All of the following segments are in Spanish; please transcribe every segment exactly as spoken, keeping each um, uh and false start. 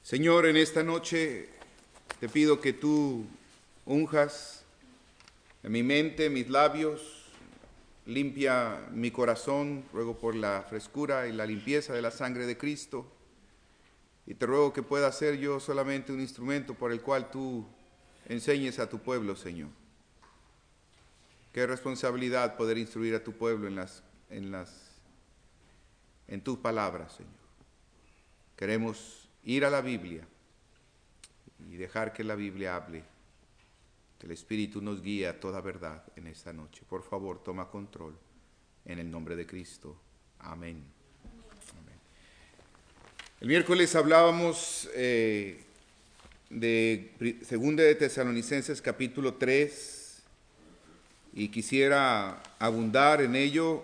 Señor, en esta noche te pido que tú unjas en mi mente, mis labios, limpia mi corazón, ruego por la frescura y la limpieza de la sangre de Cristo, y te ruego que pueda ser yo solamente un instrumento por el cual tú enseñes a tu pueblo, Señor. Qué responsabilidad poder instruir a tu pueblo en las, en las, en tus palabras, Señor. Queremos ir a la Biblia y dejar que la Biblia hable, que el Espíritu nos guíe a toda verdad en esta noche. Por favor, toma control en el nombre de Cristo. Amén. Amén. El miércoles hablábamos eh, de Segunda de Tesalonicenses capítulo tres y quisiera abundar en ello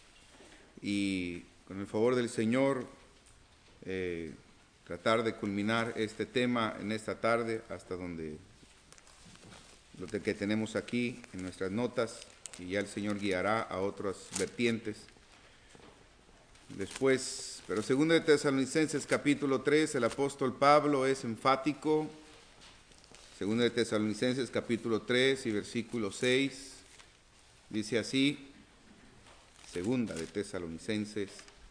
y con el favor del Señor eh, tratar de culminar este tema en esta tarde hasta donde lo que tenemos aquí en nuestras notas, y ya el Señor guiará a otras vertientes después. Pero Segunda de Tesalonicenses capítulo tres, el apóstol Pablo es enfático. Segunda de Tesalonicenses capítulo tres y versículo seis dice así. Segunda de Tesalonicenses: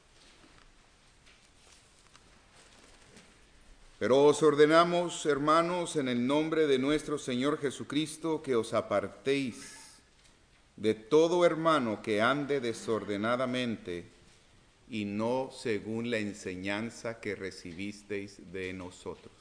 Pero os ordenamos, hermanos, en el nombre de nuestro Señor Jesucristo, que os apartéis de todo hermano que ande desordenadamente y no según la enseñanza que recibisteis de nosotros.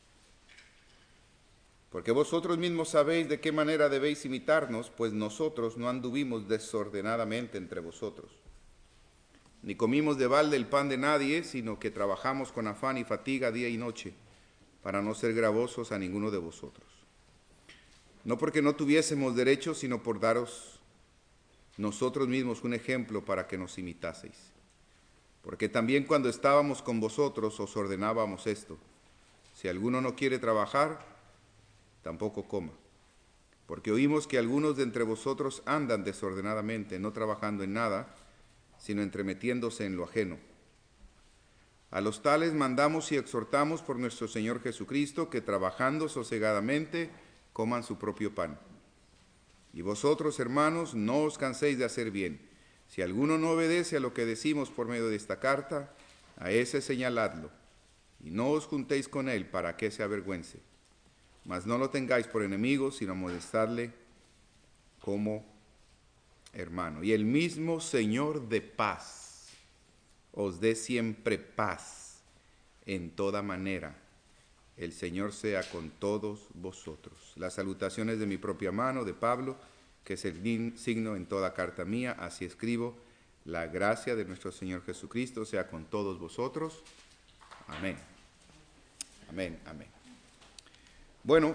Porque vosotros mismos sabéis de qué manera debéis imitarnos, pues nosotros no anduvimos desordenadamente entre vosotros, ni comimos de balde el pan de nadie, sino que trabajamos con afán y fatiga día y noche, para no ser gravosos a ninguno de vosotros. No porque no tuviésemos derecho, sino por daros nosotros mismos un ejemplo para que nos imitaseis. Porque también cuando estábamos con vosotros os ordenábamos esto: si alguno no quiere trabajar, tampoco coma. Porque oímos que algunos de entre vosotros andan desordenadamente, no trabajando en nada, sino entremetiéndose en lo ajeno. A los tales mandamos y exhortamos por nuestro Señor Jesucristo que trabajando sosegadamente coman su propio pan. Y vosotros, hermanos, no os canséis de hacer bien. Si alguno no obedece a lo que decimos por medio de esta carta, a ese señaladlo, y no os juntéis con él para que se avergüence. Mas no lo tengáis por enemigo, sino molestadle como hermano. Y el mismo Señor de paz os dé siempre paz en toda manera. El Señor sea con todos vosotros. Las salutaciones de mi propia mano, de Pablo, que es el signo en toda carta mía. Así escribo. La gracia de nuestro Señor Jesucristo sea con todos vosotros. Amén. Amén, amén. Bueno,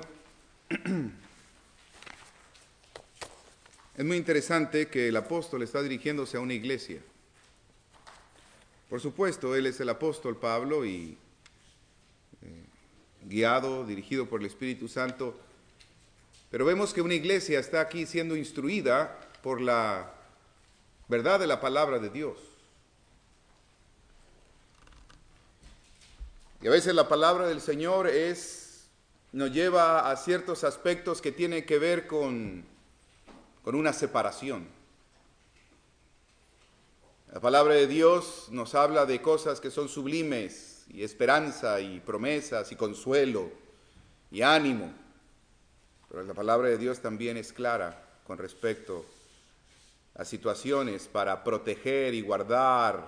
es muy interesante que el apóstol está dirigiéndose a una iglesia. Por supuesto, él es el apóstol Pablo y eh, guiado, dirigido por el Espíritu Santo, pero vemos que una iglesia está aquí siendo instruida por la verdad de la palabra de Dios. Y a veces la palabra del Señor es, nos lleva a ciertos aspectos que tienen que ver con, con una separación. La palabra de Dios nos habla de cosas que son sublimes, y esperanza, y promesas, y consuelo, y ánimo. Pero la palabra de Dios también es clara con respecto a situaciones para proteger y guardar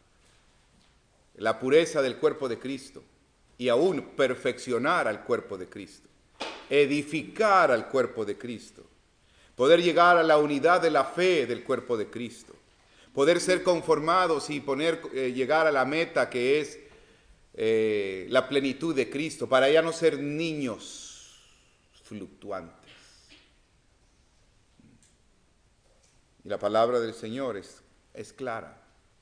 la pureza del cuerpo de Cristo, y aún perfeccionar al cuerpo de Cristo, edificar al cuerpo de Cristo, poder llegar a la unidad de la fe del cuerpo de Cristo, poder ser conformados y poner, eh, llegar a la meta que es eh, la plenitud de Cristo, para ya no ser niños fluctuantes. Y la palabra del Señor es, es clara.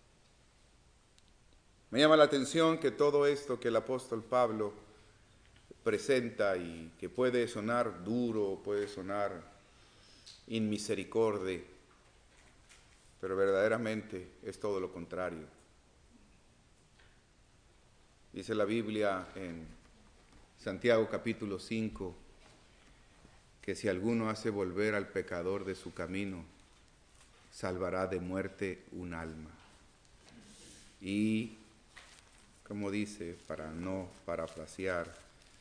Me llama la atención que todo esto que el apóstol Pablo presenta y que puede sonar duro, puede sonar inmisericordia, pero verdaderamente es todo lo contrario. Dice la Biblia en Santiago capítulo cinco, que si alguno hace volver al pecador de su camino, salvará de muerte un alma. Y, como dice, para no parafrasear,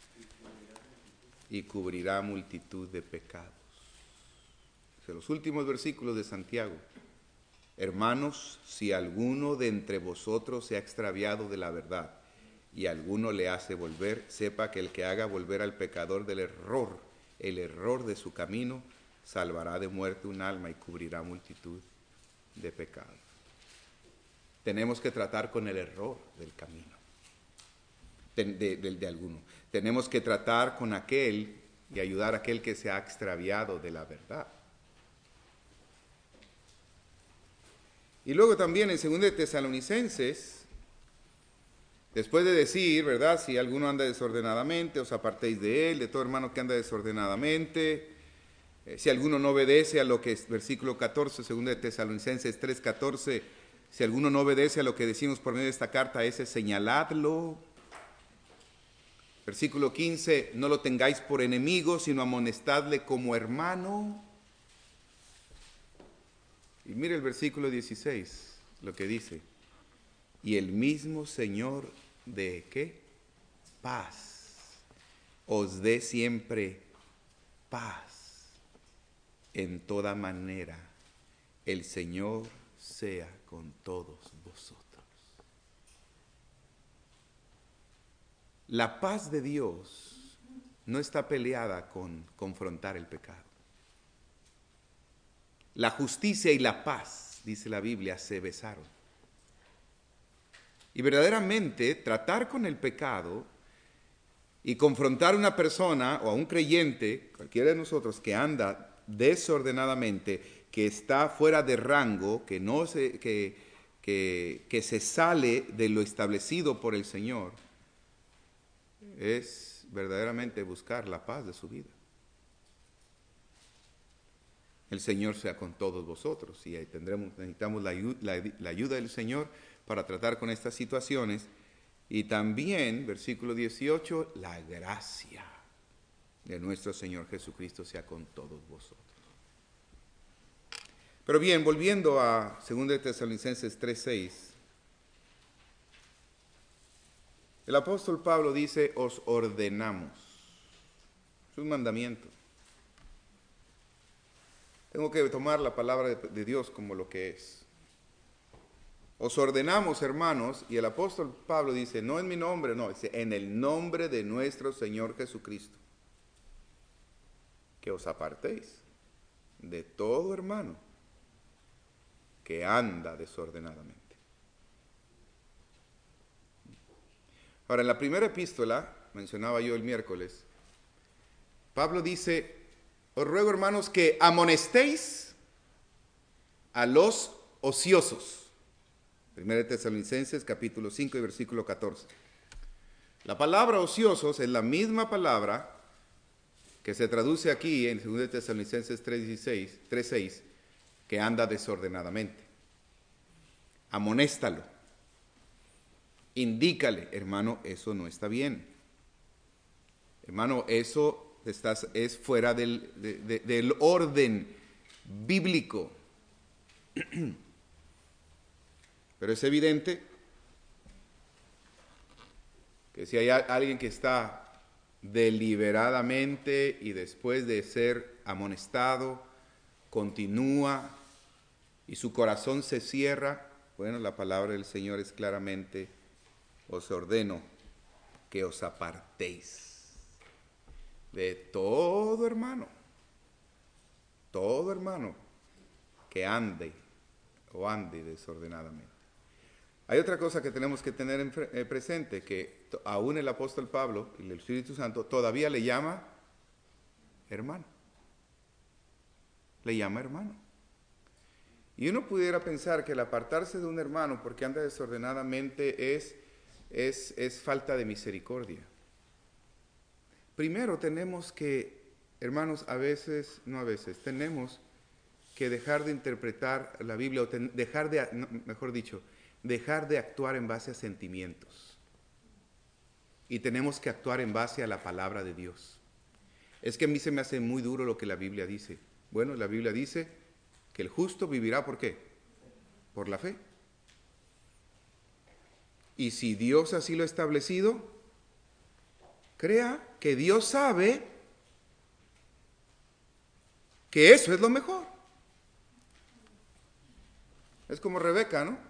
y cubrirá multitud de pecados. De los últimos versículos de Santiago. Hermanos, si alguno de entre vosotros se ha extraviado de la verdad y alguno le hace volver, sepa que el que haga volver al pecador del error, el error de su camino, salvará de muerte un alma y cubrirá multitud de pecados. Tenemos que tratar con el error del camino, de, de, de, de alguno. Tenemos que tratar con aquel y ayudar a aquel que se ha extraviado de la verdad. Y luego también en segunda de Tesalonicenses, después de decir, ¿verdad? Si alguno anda desordenadamente, os apartéis de él, de todo hermano que anda desordenadamente. Eh, si alguno no obedece a lo que es, versículo catorce, segunda de Tesalonicenses tres, catorce, si alguno no obedece a lo que decimos por medio de esta carta, ese señaladlo. Versículo quince, no lo tengáis por enemigo, sino amonestadle como hermano. Y mire el versículo dieciséis, lo que dice. Y el mismo Señor de ¿qué? Paz. Os dé siempre paz. En toda manera, el Señor sea con todos vosotros. La paz de Dios no está peleada con confrontar el pecado. La justicia y la paz, dice la Biblia, se besaron. Y verdaderamente tratar con el pecado y confrontar a una persona o a un creyente, cualquiera de nosotros que anda desordenadamente, que está fuera de rango, que, no se, que, que, que se sale de lo establecido por el Señor, es verdaderamente buscar la paz de su vida. El Señor sea con todos vosotros y ahí tendremos, necesitamos la, la, la ayuda del Señor para tratar con estas situaciones. Y también, versículo dieciocho, la gracia de nuestro Señor Jesucristo sea con todos vosotros. Pero bien, volviendo a segunda de Tesalonicenses tres, seis, el apóstol Pablo dice, os ordenamos. Es un mandamiento. Tengo que tomar la palabra de, de Dios como lo que es. Os ordenamos, hermanos, y el apóstol Pablo dice, no en mi nombre, no, dice, en el nombre de nuestro Señor Jesucristo, que os apartéis de todo hermano que anda desordenadamente. Ahora, en la primera epístola, mencionaba yo el miércoles, Pablo dice, os ruego, hermanos, que amonestéis a los ociosos. Primera de Tesalonicenses, capítulo cinco y versículo catorce. La palabra ociosos es la misma palabra que se traduce aquí en segunda de Tesalonicenses tres, seis, que anda desordenadamente. Amonéstalo. Indícale, hermano, eso no está bien. Hermano, eso Estás, es fuera del, de, de, del orden bíblico. Pero es evidente que si hay alguien que está deliberadamente y después de ser amonestado, continúa y su corazón se cierra, bueno, la palabra del Señor es claramente, os ordeno que os apartéis de todo hermano, todo hermano que ande o ande desordenadamente. Hay otra cosa que tenemos que tener en eh, presente, que aún el apóstol Pablo y el Espíritu Santo todavía le llama hermano. Le llama hermano. Y uno pudiera pensar que el apartarse de un hermano porque anda desordenadamente es, es, es falta de misericordia. Primero tenemos que, hermanos, a veces, no a veces, tenemos que dejar de interpretar la Biblia, o ten, dejar de, no, mejor dicho, dejar de actuar en base a sentimientos. y tenemos que actuar en base a la palabra de Dios. Es que a mí se me hace muy duro lo que la Biblia dice. Bueno, la Biblia dice que el justo vivirá ¿por qué? Por la fe. Y si Dios así lo ha establecido, crea que Dios sabe que eso es lo mejor. Es como Rebeca, ¿no?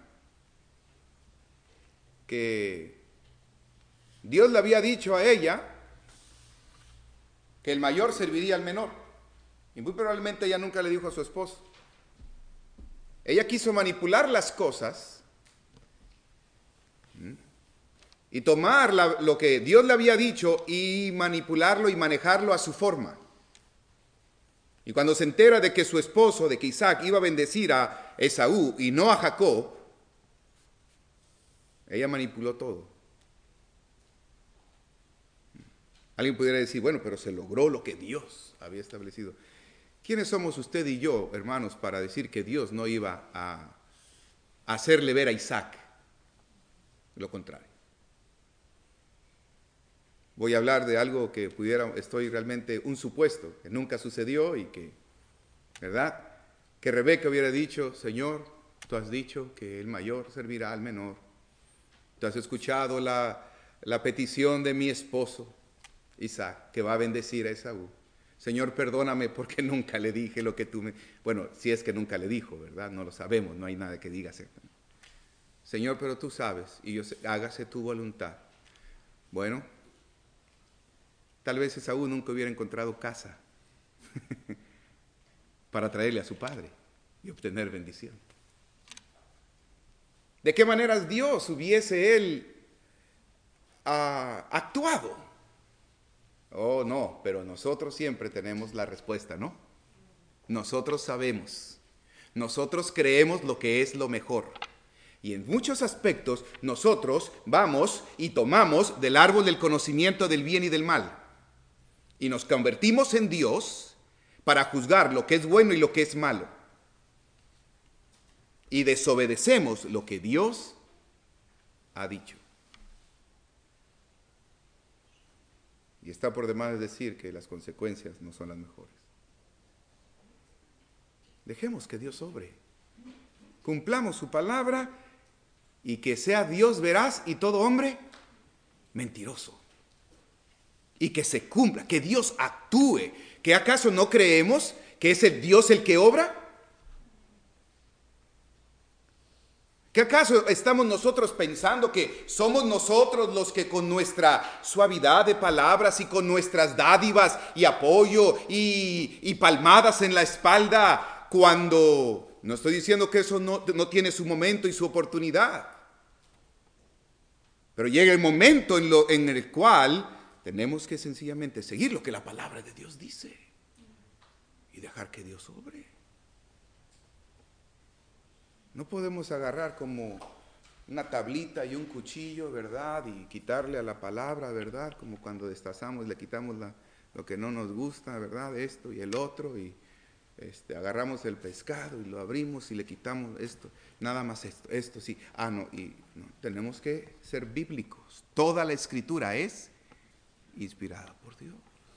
Que Dios le había dicho a ella que el mayor serviría al menor. Y muy probablemente ella nunca le dijo a su esposo. Ella quiso manipular las cosas y tomar la, lo que Dios le había dicho y manipularlo y manejarlo a su forma. Y cuando se entera de que su esposo, de que Isaac iba a bendecir a Esaú y no a Jacob, ella manipuló todo. Alguien pudiera decir, bueno, pero se logró lo que Dios había establecido. ¿Quiénes somos usted y yo, hermanos, para decir que Dios no iba a hacerle ver a Isaac lo contrario? Voy a hablar de algo que pudiera, estoy realmente un supuesto, que nunca sucedió y que, ¿verdad? Que Rebeca hubiera dicho, Señor, tú has dicho que el mayor servirá al menor. Tú has escuchado la, la petición de mi esposo, Isaac, que va a bendecir a Esaú. Señor, perdóname porque nunca le dije lo que tú me... Bueno, si es que nunca le dijo, ¿verdad? No lo sabemos, no hay nada que diga. Señor, pero tú sabes, y yo sé, hágase tu voluntad. Bueno, tal vez Esaú nunca hubiera encontrado casa para traerle a su padre y obtener bendición. ¿De qué maneras Dios hubiese él uh, actuado? Oh, no, pero nosotros siempre tenemos la respuesta, ¿no? Nosotros sabemos, nosotros creemos lo que es lo mejor. Y en muchos aspectos nosotros vamos y tomamos del árbol del conocimiento del bien y del mal. Y nos convertimos en Dios para juzgar lo que es bueno y lo que es malo. Y desobedecemos lo que Dios ha dicho. Y está por demás decir que las consecuencias no son las mejores. Dejemos que Dios obre. Cumplamos su palabra y que sea Dios veraz y todo hombre mentiroso. Y que se cumpla, que Dios actúe. ¿Que acaso no creemos que es el Dios el que obra? ¿Que acaso estamos nosotros pensando que somos nosotros los que con nuestra suavidad de palabras y con nuestras dádivas y apoyo y, y palmadas en la espalda, cuando, no estoy diciendo que eso no, no tiene su momento y su oportunidad, pero llega el momento en, lo, en el cual tenemos que sencillamente seguir lo que la palabra de Dios dice y dejar que Dios obre? No podemos agarrar como una tablita y un cuchillo, ¿verdad? Y quitarle a la palabra, ¿verdad? Como cuando destazamos, le quitamos la, lo que no nos gusta, ¿verdad? Esto y el otro, y este, agarramos el pescado y lo abrimos y le quitamos esto, nada más esto, esto sí. Ah, no, y no, tenemos que ser bíblicos. Toda la escritura es inspirada por Dios.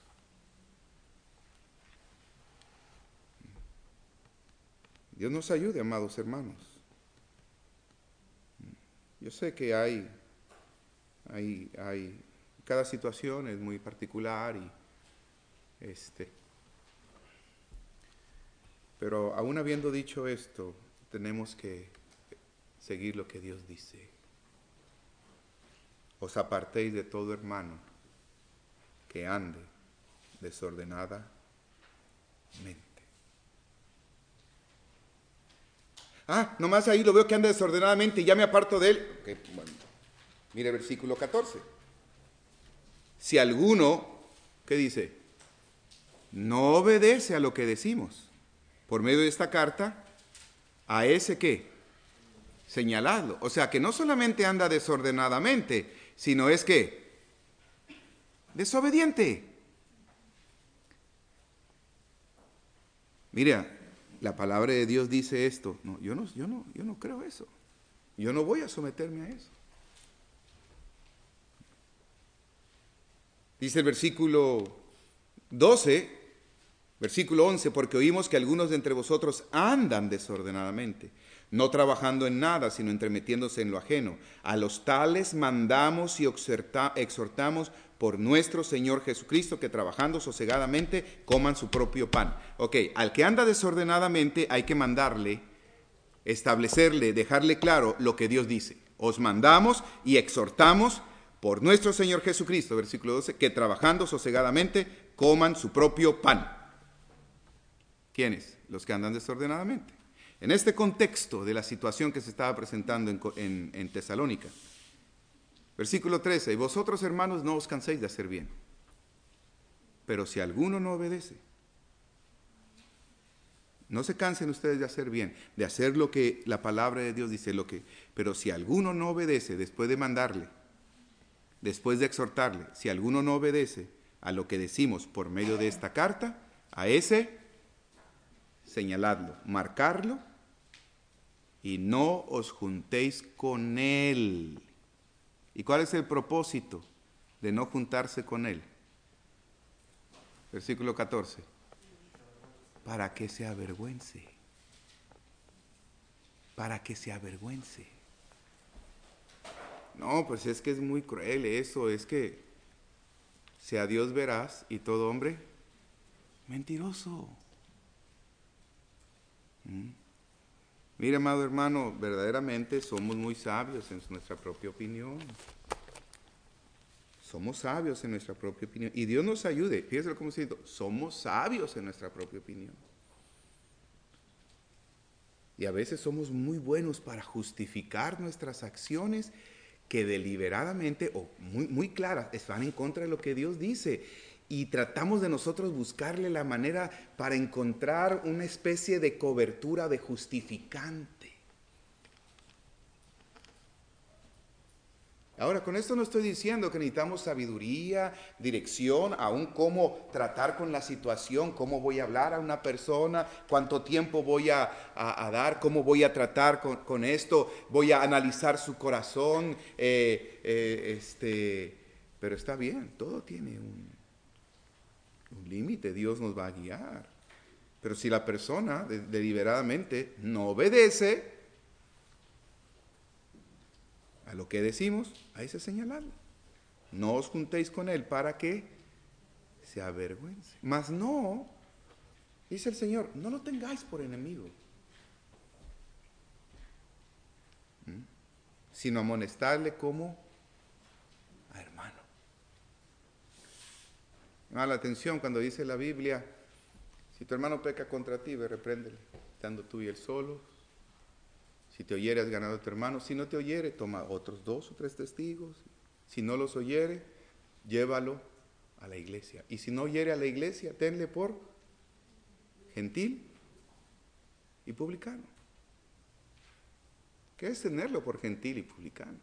Dios nos ayude, amados hermanos. Yo sé que hay, hay, hay, cada situación es muy particular y este, pero aún habiendo dicho esto, tenemos que seguir lo que Dios dice. Os apartéis de todo hermano que ande desordenadamente. Ah, nomás ahí lo veo que anda desordenadamente y ya me aparto de él. Okay, bueno. Mire versículo catorce. Si alguno, ¿qué dice? No obedece a lo que decimos por medio de esta carta, a ese ¿qué? Señaladlo. O sea que no solamente anda desordenadamente, sino es que desobediente. Mira, la palabra de Dios dice esto. No, yo no, yo no, yo no creo eso. Yo no voy a someterme a eso. Dice el versículo doce, versículo once, porque oímos que algunos de entre vosotros andan desordenadamente, no trabajando en nada, sino entremetiéndose en lo ajeno. A los tales mandamos y exhortamos por nuestro Señor Jesucristo, que trabajando sosegadamente coman su propio pan. Ok, al que anda desordenadamente hay que mandarle, establecerle, dejarle claro lo que Dios dice. Os mandamos y exhortamos por nuestro Señor Jesucristo, versículo doce, que trabajando sosegadamente coman su propio pan. ¿Quiénes? Los que andan desordenadamente. En este contexto de la situación que se estaba presentando en, en, en Tesalónica, versículo trece, y vosotros, hermanos, no os canséis de hacer bien, pero si alguno no obedece, no se cansen ustedes de hacer bien, de hacer lo que la palabra de Dios dice, lo que, pero si alguno no obedece, después de mandarle, después de exhortarle, si alguno no obedece a lo que decimos por medio de esta carta, a ese señaladlo, marcarlo, y no os juntéis con él. ¿Y cuál es el propósito de no juntarse con él? Versículo catorce. Para que se avergüence. Para que se avergüence. No, pues es que es muy cruel eso, es que sea Dios veraz y todo hombre mentiroso. ¿Mm? Mire, amado hermano, verdaderamente somos muy sabios en nuestra propia opinión. Somos sabios en nuestra propia opinión. Y Dios nos ayude. Fíjese cómo se dice, somos sabios en nuestra propia opinión. Y a veces somos muy buenos para justificar nuestras acciones que deliberadamente o muy, muy claras están en contra de lo que Dios dice. Y tratamos de nosotros buscarle la manera para encontrar una especie de cobertura de justificante. Ahora, con esto no estoy diciendo que necesitamos sabiduría, dirección, aún cómo tratar con la situación, cómo voy a hablar a una persona, cuánto tiempo voy a, a, a dar, cómo voy a tratar con, con esto, voy a analizar su corazón, eh, eh, este, pero está bien, todo tiene un, un límite, Dios nos va a guiar. Pero si la persona de, deliberadamente no obedece a lo que decimos, ahí se señalarlo. No os juntéis con él para que se avergüence. Mas no, dice el Señor, no lo tengáis por enemigo, ¿Mm? sino amonestarle como a hermano. Me llama la atención cuando dice la Biblia, si tu hermano peca contra ti, ve, repréndele, estando tú y él solos. Si te oyere, has ganado a tu hermano. Si no te oyere, toma otros dos o tres testigos. Si no los oyere, llévalo a la iglesia. Y si no oyere a la iglesia, tenle por gentil y publicano. ¿Qué es tenerlo por gentil y publicano?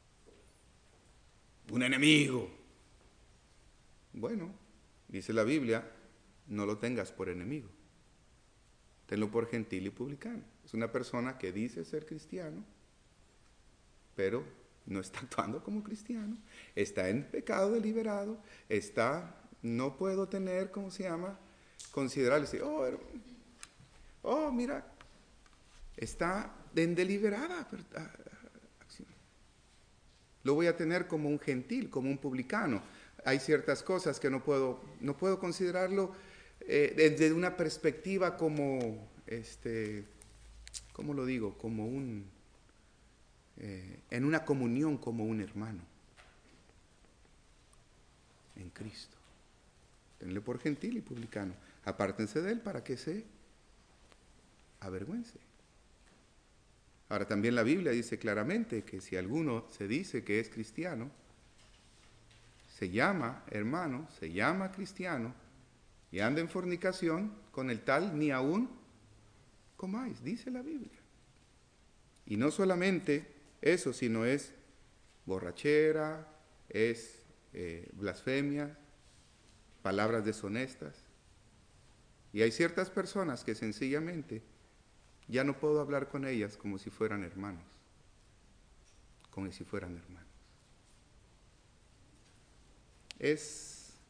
Un enemigo. Bueno, dice la Biblia, no lo tengas por enemigo. Tenlo por gentil y publicano. Es una persona que dice ser cristiano, pero no está actuando como cristiano. Está en pecado deliberado. Está, no puedo tener, ¿cómo se llama? Considerarle, oh, oh, mira, está en deliberada acción. Lo voy a tener como un gentil, como un publicano. Hay ciertas cosas que no puedo, no puedo considerarlo eh, desde una perspectiva como, este, ¿cómo lo digo? Como un, eh, en una comunión como un hermano en Cristo. Tenle por gentil y publicano. Apártense de él para que se avergüence. Ahora también la Biblia dice claramente que si alguno se dice que es cristiano, se llama hermano, se llama cristiano y anda en fornicación, con el tal ni aún comáis, dice la Biblia. Y no solamente eso, sino es borrachera, es eh, blasfemia, palabras deshonestas. Y hay ciertas personas que sencillamente ya no puedo hablar con ellas como si fueran hermanos, como si fueran hermanos. Es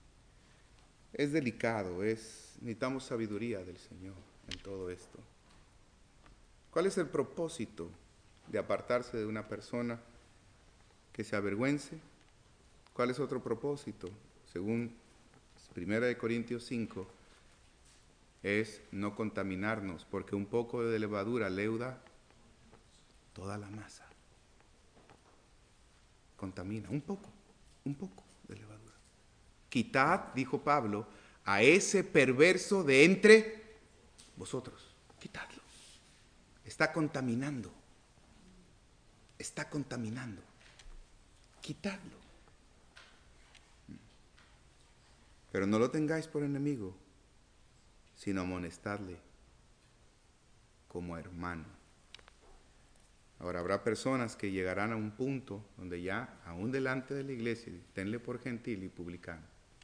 es delicado, es, necesitamos sabiduría del Señor en todo esto. ¿Cuál es el propósito de apartarse de una persona que se avergüence? ¿Cuál es otro propósito? Según Primera de Corintios cinco, es no contaminarnos, porque un poco de levadura leuda toda la masa. Contamina, un poco, un poco de levadura. Quitad, dijo Pablo, a ese perverso de entre vosotros. Quitadlo. Está contaminando. Está contaminando. Quitadlo. Pero no lo tengáis por enemigo, sino amonestadle como hermano. Ahora habrá personas que llegarán a un punto donde ya, aún delante de la iglesia, tenle por gentil y publicano.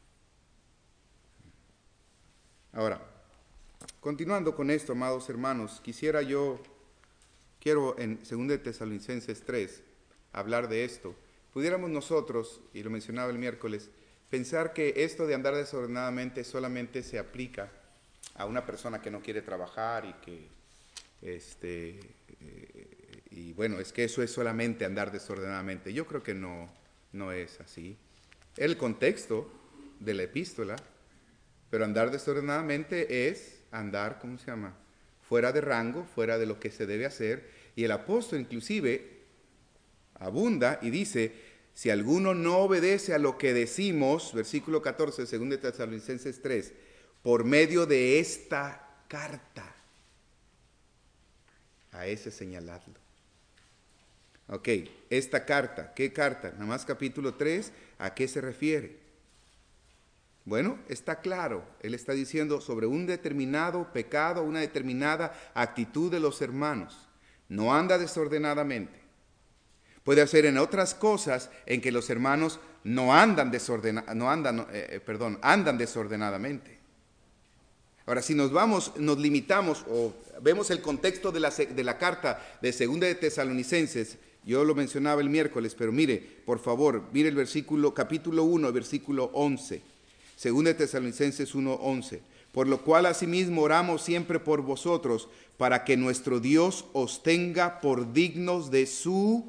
Ahora, continuando con esto, amados hermanos, quisiera yo, quiero en segunda de Tesalonicenses tres, hablar de esto. Pudiéramos nosotros, y lo mencionaba el miércoles, pensar que esto de andar desordenadamente solamente se aplica a una persona que no quiere trabajar y que, este, eh, y bueno, es que eso es solamente andar desordenadamente. Yo creo que no, no es así. El contexto de la epístola, pero andar desordenadamente es andar, ¿cómo se llama?, fuera de rango, fuera de lo que se debe hacer. Y el apóstol inclusive abunda y dice, si alguno no obedece a lo que decimos, versículo catorce, según de Tesalonicenses tres, por medio de esta carta, a ese señaladlo. Ok, esta carta, ¿qué carta? Nada más capítulo tres, ¿a qué se refiere? Bueno, está claro, él está diciendo sobre un determinado pecado, una determinada actitud de los hermanos. No anda desordenadamente. Puede hacer en otras cosas en que los hermanos no andan desordena, no andan, eh, perdón, andan desordenadamente. Ahora, si nos vamos, nos limitamos o vemos el contexto de la, de la carta de Segunda de Tesalonicenses, yo lo mencionaba el miércoles, pero mire, por favor, mire el versículo, capítulo uno, versículo once. Segunda de Tesalonicenses uno, once. Por lo cual asimismo oramos siempre por vosotros, para que nuestro Dios os tenga por dignos de su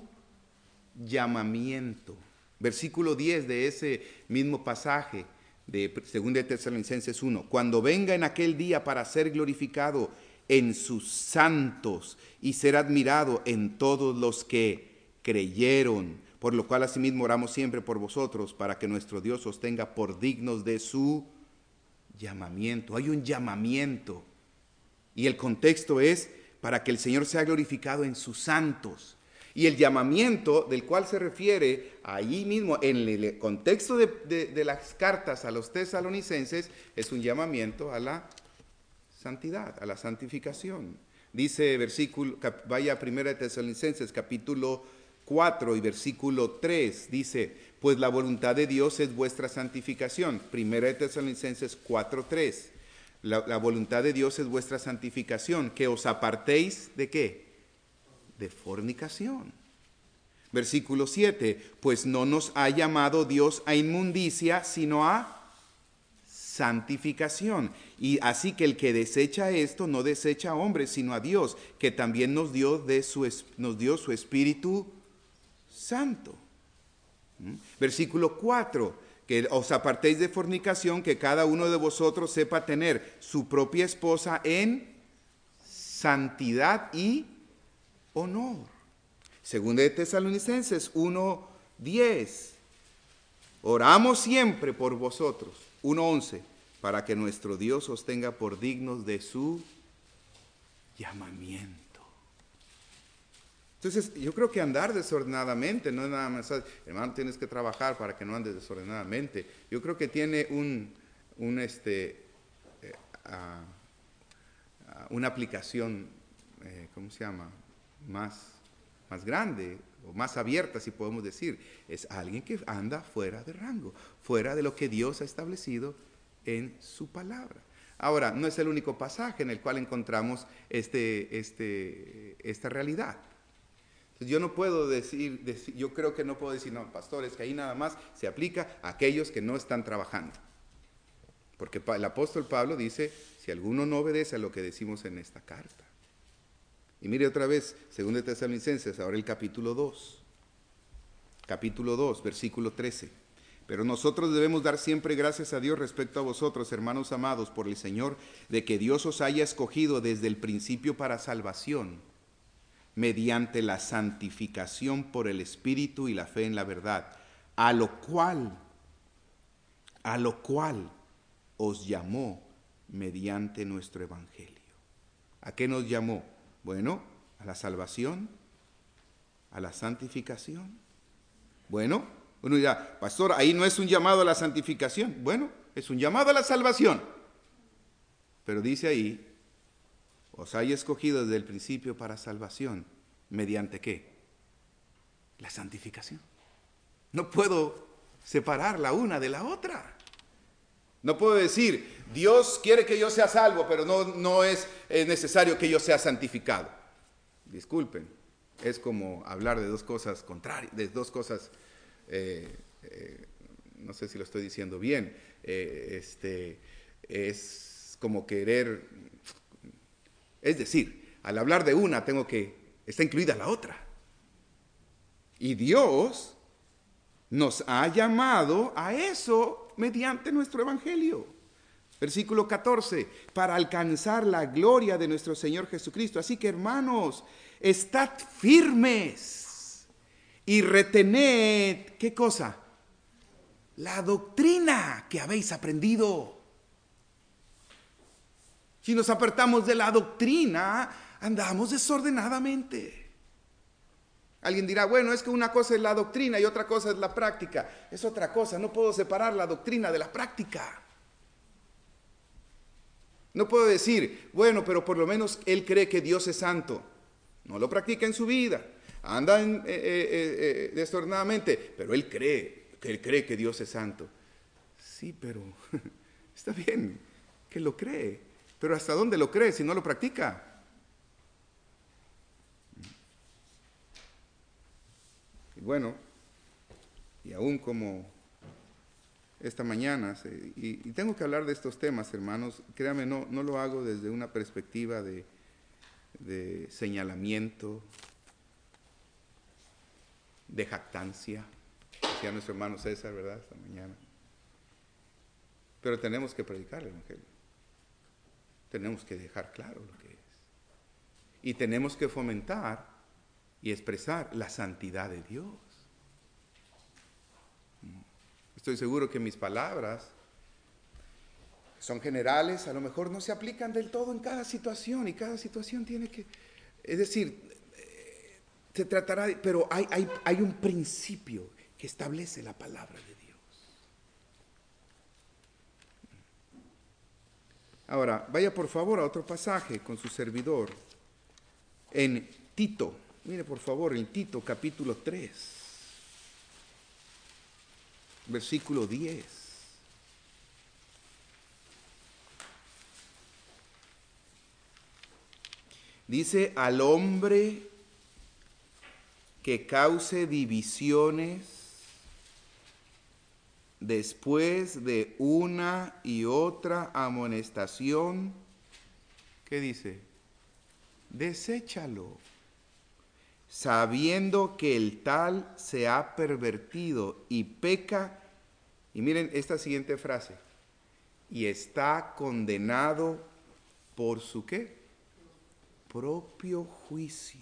llamamiento. Versículo diez de ese mismo pasaje de segunda de Tesalonicenses uno. Cuando venga en aquel día para ser glorificado en sus santos y ser admirado en todos los que creyeron. Por lo cual asimismo oramos siempre por vosotros, para que nuestro Dios os tenga por dignos de su llamamiento. Hay un llamamiento. Y el contexto es para que el Señor sea glorificado en sus santos. Y el llamamiento del cual se refiere ahí mismo, en el contexto de, de, de las cartas a los tesalonicenses, es un llamamiento a la santidad, a la santificación. Dice versículo, vaya a primera de Tesalonicenses, capítulo cuatro y versículo tres, dice, pues la voluntad de Dios es vuestra santificación. Primera de Tesalonicenses cuatro, tres. La, la voluntad de Dios es vuestra santificación, que os apartéis de ¿qué? De fornicación. Versículo siete, pues no nos ha llamado Dios a inmundicia, sino a santificación. Y así que el que desecha esto, no desecha a hombres, sino a Dios, que también nos dio, de su, nos dio su Espíritu Santo. ¿Mm? Versículo cuatro, que os apartéis de fornicación, que cada uno de vosotros sepa tener su propia esposa en santidad y honor. Segunda de Tesalonicenses uno, diez. Oramos siempre por vosotros. uno, once. Para que nuestro Dios os tenga por dignos de su llamamiento. Entonces, yo creo que andar desordenadamente no es nada más, hermano, tienes que trabajar para que no andes desordenadamente. Yo creo que tiene un, un este, eh, uh, uh, una aplicación, eh, ¿cómo se llama? Más, más grande o más abierta, si podemos decir. Es alguien que anda fuera de rango, fuera de lo que Dios ha establecido en su palabra. Ahora, no es el único pasaje en el cual encontramos este, este, esta realidad. Entonces, yo no puedo decir, decir, yo creo que no puedo decir, no, pastores, que ahí nada más se aplica a aquellos que no están trabajando. Porque el apóstol Pablo dice, si alguno no obedece a lo que decimos en esta carta. Y mire otra vez, según de Tesalonicenses, ahora el capítulo dos. Capítulo dos, versículo trece. Pero nosotros debemos dar siempre gracias a Dios respecto a vosotros, hermanos amados, por el Señor, de que Dios os haya escogido desde el principio para salvación, mediante la santificación por el Espíritu y la fe en la verdad, a lo cual, a lo cual os llamó mediante nuestro Evangelio. ¿A qué nos llamó? Bueno, a la salvación, a la santificación. Bueno, uno dirá, pastor, ahí no es un llamado a la santificación. Bueno, es un llamado a la salvación. Pero dice ahí, os hay escogido desde el principio para salvación. ¿Mediante qué? La santificación. No puedo separar la una de la otra. No puedo decir, Dios quiere que yo sea salvo, pero no, no es, es necesario que yo sea santificado. Disculpen, es como hablar de dos cosas contrarias, de dos cosas, eh, eh, no sé si lo estoy diciendo bien, eh, este, es como querer, es decir, al hablar de una tengo que, está incluida la otra. Y Dios nos ha llamado a eso mediante nuestro Evangelio. Versículo catorce, para alcanzar la gloria de nuestro Señor Jesucristo. Así que, hermanos, estad firmes y retened, ¿qué cosa? La doctrina que habéis aprendido. Si nos apartamos de la doctrina, andamos desordenadamente. Alguien dirá, bueno, es que una cosa es la doctrina y otra cosa es la práctica. Es otra cosa, no puedo separar la doctrina de la práctica. No puedo decir, bueno, pero por lo menos él cree que Dios es santo. No lo practica en su vida. Anda en, eh, eh, eh, desordenadamente, pero él cree, que él cree que Dios es santo. Sí, pero está bien que lo cree. Pero ¿hasta dónde lo cree si no lo practica? Bueno, y aún como esta mañana, y, y tengo que hablar de estos temas, hermanos, créanme, no, no lo hago desde una perspectiva de, de señalamiento, de jactancia, decía nuestro hermano César, ¿verdad?, esta mañana. Pero tenemos que predicar el Evangelio, tenemos que dejar claro lo que es, y tenemos que fomentar y expresar la santidad de Dios. Estoy seguro que mis palabras son generales, a lo mejor no se aplican del todo en cada situación, y cada situación tiene que, es decir, se tratará de, pero hay, hay, hay un principio que establece la palabra de Dios. Ahora, vaya por favor a otro pasaje con su servidor, en Tito. Mire por favor en Tito capítulo tres, versículo diez. Dice, al hombre que cause divisiones después de una y otra amonestación, ¿qué dice? Deséchalo, sabiendo que el tal se ha pervertido y peca, y miren esta siguiente frase, y está condenado por su ¿qué? Propio juicio.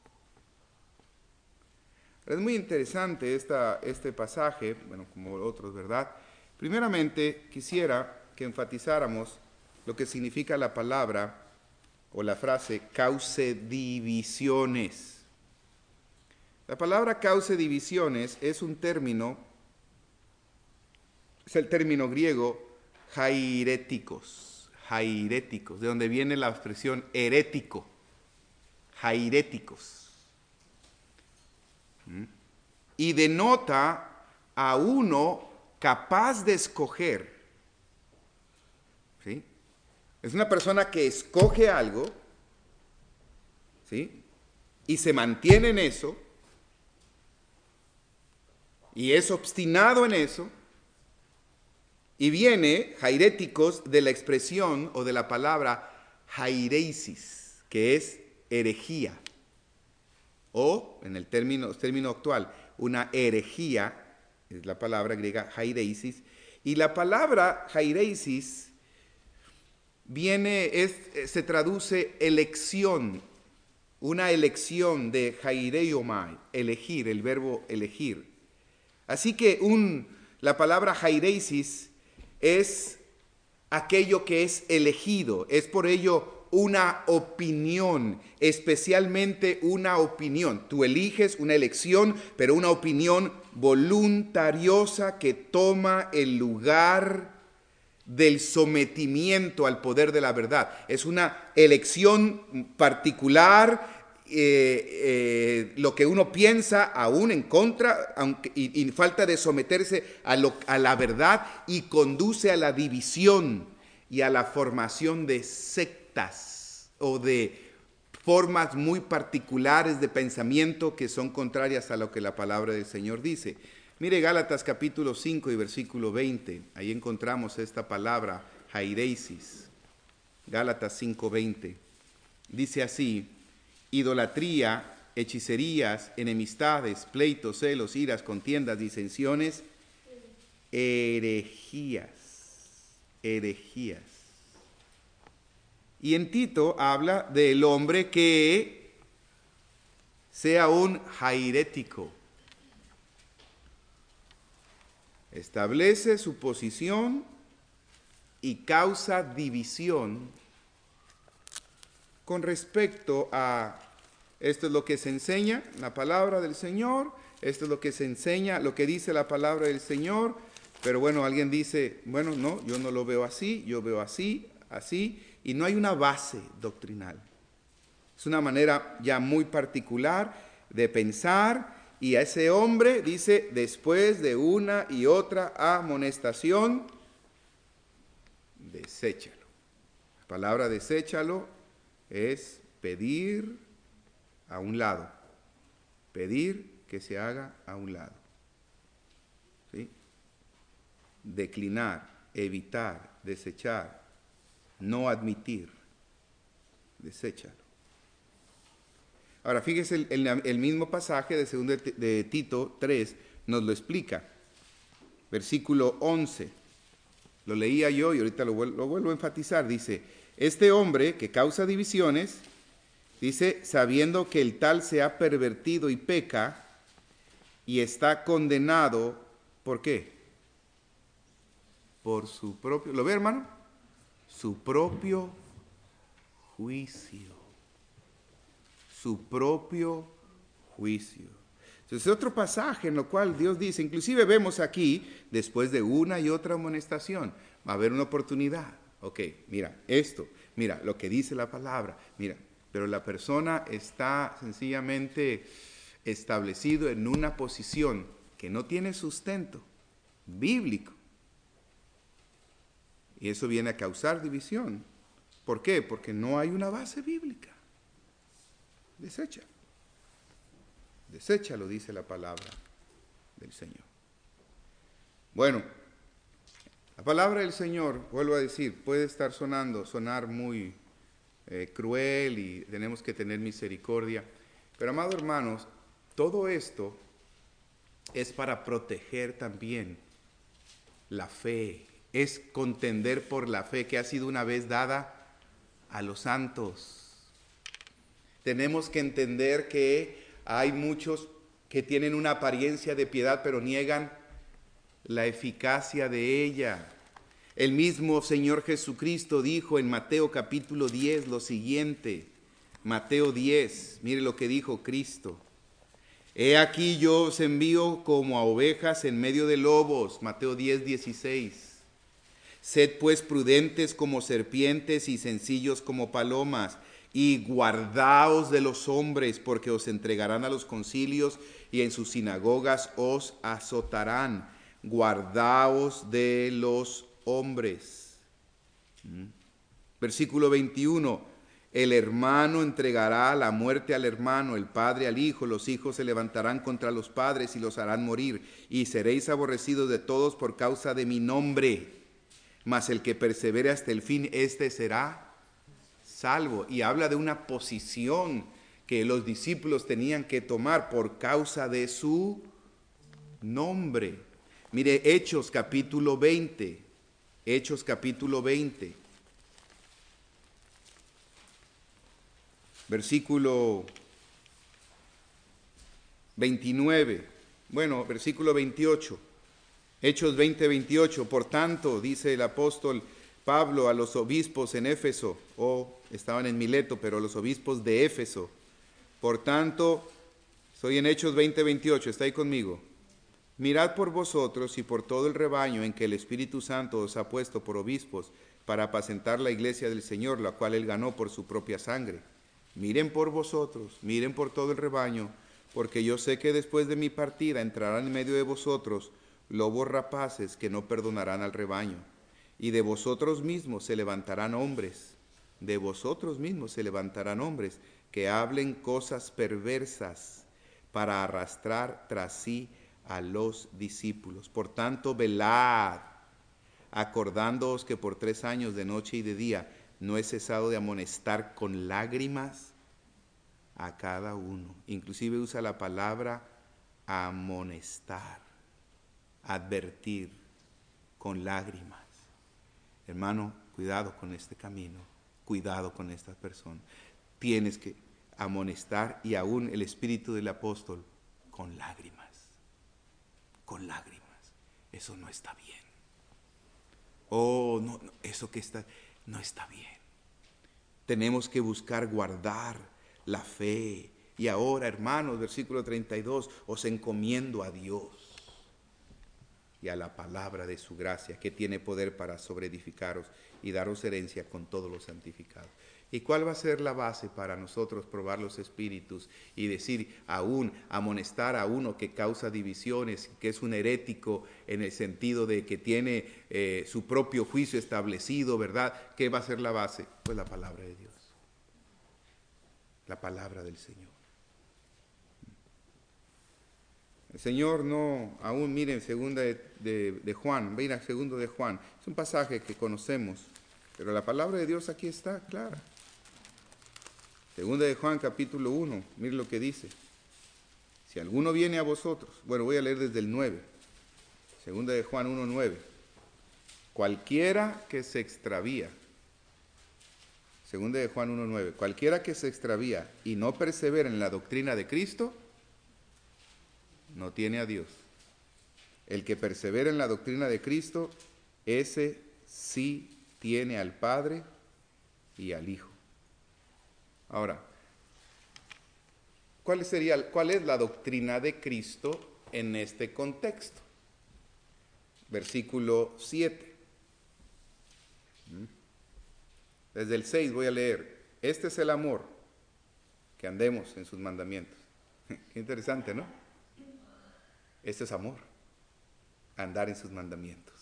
Es muy interesante esta, este pasaje, bueno, como otros, ¿verdad? Primeramente, quisiera que enfatizáramos lo que significa la palabra o la frase cause divisiones. La palabra cause divisiones es un término, es el término griego jairéticos, jairéticos, de donde viene la expresión herético, jairéticos. ¿Mm? Y denota a uno capaz de escoger, ¿sí? Es una persona que escoge algo, ¿sí? Y se mantiene en eso, y es obstinado en eso, Y viene, jairéticos, de la expresión o de la palabra jairesis, que es herejía. O, en el término, término actual, una herejía, es la palabra griega jairesis. Y la palabra jairesis viene, es, se traduce elección, una elección de jaireiomai, elegir, el verbo elegir. Así que un, la palabra jairesis es aquello que es elegido, es por ello una opinión, especialmente una opinión. Tú eliges una elección, pero una opinión voluntariosa que toma el lugar del sometimiento al poder de la verdad. Es una elección particular, eh, eh, lo que uno piensa aún en contra aunque, y, y falta de someterse a, lo, a la verdad, y conduce a la división y a la formación de sectas o de formas muy particulares de pensamiento que son contrarias a lo que la palabra del Señor dice. Mire Gálatas capítulo cinco y versículo veinte, ahí encontramos esta palabra, jairesis. Gálatas cinco veinte, dice así: idolatría, hechicerías, enemistades, pleitos, celos, iras, contiendas, disensiones, herejías, herejías. Y en Tito habla del hombre que sea un jairético. Establece su posición y causa división con respecto a esto es lo que se enseña, la palabra del Señor, esto es lo que se enseña, lo que dice la palabra del Señor, pero bueno, alguien dice, bueno, no, yo no lo veo así, yo veo así, así, y no hay una base doctrinal. Es una manera ya muy particular de pensar. Y a ese hombre, dice, después de una y otra amonestación, deséchalo. La palabra deséchalo es pedir a un lado. Pedir que se haga a un lado. ¿Sí? Declinar, evitar, desechar, no admitir. Deséchalo. Ahora, fíjese, el, el, el mismo pasaje de, segundo de, de Tito tres nos lo explica. Versículo once. Lo leía yo y ahorita lo, lo vuelvo a enfatizar. Dice, este hombre que causa divisiones, dice, sabiendo que el tal se ha pervertido y peca, y está condenado, ¿por qué? Por su propio, ¿lo ve, hermano? Su propio juicio. Su propio juicio. Entonces, otro pasaje en lo cual Dios dice, inclusive vemos aquí, después de una y otra amonestación, va a haber una oportunidad. Ok, mira, esto, mira, lo que dice la palabra, mira, pero la persona está sencillamente establecido en una posición que no tiene sustento bíblico. Y eso viene a causar división. ¿Por qué? Porque no hay una base bíblica. Desecha. Deséchalo, dice la palabra del Señor. Bueno, la palabra del Señor, vuelvo a decir, puede estar sonando, sonar muy eh, cruel y tenemos que tener misericordia. Pero, amados hermanos, todo esto es para proteger también la fe. Es contender por la fe que ha sido una vez dada a los santos. Tenemos que entender que hay muchos que tienen una apariencia de piedad, pero niegan la eficacia de ella. El mismo Señor Jesucristo dijo en Mateo capítulo diez lo siguiente. Mateo diez, mire lo que dijo Cristo. He aquí yo os envío como a ovejas en medio de lobos. Mateo diez, dieciséis. Sed pues prudentes como serpientes y sencillos como palomas. Y guardaos de los hombres, porque os entregarán a los concilios y en sus sinagogas os azotarán. Guardaos de los hombres. ¿Mm? Versículo veintiuno. El hermano entregará la muerte al hermano, el padre al hijo, los hijos se levantarán contra los padres y los harán morir, y seréis aborrecidos de todos por causa de mi nombre. mas el que persevere hasta el fin, éste será salvo. Y habla de una posición que los discípulos tenían que tomar por causa de su nombre. Mire, Hechos capítulo veinte. Hechos capítulo veinte. Versículo veintinueve. Bueno, versículo veintiocho. Hechos veinte, veintiocho. Por tanto, dice el apóstol Pablo a los obispos en Éfeso, o estaban en Mileto, pero los obispos de Éfeso. Por tanto, estoy en Hechos veinte, veintiocho, ¿está ahí conmigo? Mirad por vosotros y por todo el rebaño en que el Espíritu Santo os ha puesto por obispos para apacentar la iglesia del Señor, la cual él ganó por su propia sangre. Miren por vosotros, miren por todo el rebaño, porque yo sé que después de mi partida entrarán en medio de vosotros lobos rapaces que no perdonarán al rebaño. Y de vosotros mismos se levantarán hombres, de vosotros mismos se levantarán hombres que hablen cosas perversas para arrastrar tras sí a los discípulos. Por tanto, velad, acordándoos que por tres años de noche y de día no he cesado de amonestar con lágrimas a cada uno. Inclusive usa la palabra amonestar, advertir con lágrimas. Hermano, cuidado con este camino, cuidado con esta persona. Tienes que amonestar, y aún el espíritu del apóstol, con lágrimas, con lágrimas. Eso no está bien. Oh, no, no, eso que está, no está bien. Tenemos que buscar guardar la fe. Y ahora, hermanos, versículo treinta y dos, os encomiendo a Dios y a la palabra de su gracia, que tiene poder para sobreedificaros y daros herencia con todos los santificados. ¿Y cuál va a ser la base para nosotros probar los espíritus y decir, aún amonestar a uno que causa divisiones, que es un herético en el sentido de que tiene eh, su propio juicio establecido, ¿verdad? ¿Qué va a ser la base? Pues la palabra de Dios, la palabra del Señor. El Señor no, aún miren, segunda de, de, de Juan, mira, segundo de Juan, es un pasaje que conocemos, pero la palabra de Dios aquí está clara. Segunda de Juan, capítulo uno, miren lo que dice. Si alguno viene a vosotros, bueno, voy a leer desde el nueve, segunda de Juan uno, nueve. Cualquiera que se extravía, segunda de Juan uno, nueve, cualquiera que se extravía y no persevera en la doctrina de Cristo, no tiene a Dios. El que persevera en la doctrina de Cristo, ese sí tiene al Padre y al Hijo. Ahora, ¿cuál sería, cuál es la doctrina de Cristo en este contexto? Versículo siete. Desde el seis voy a leer. Este es el amor, que andemos en sus mandamientos. Qué interesante, ¿no? Este es amor, andar en sus mandamientos.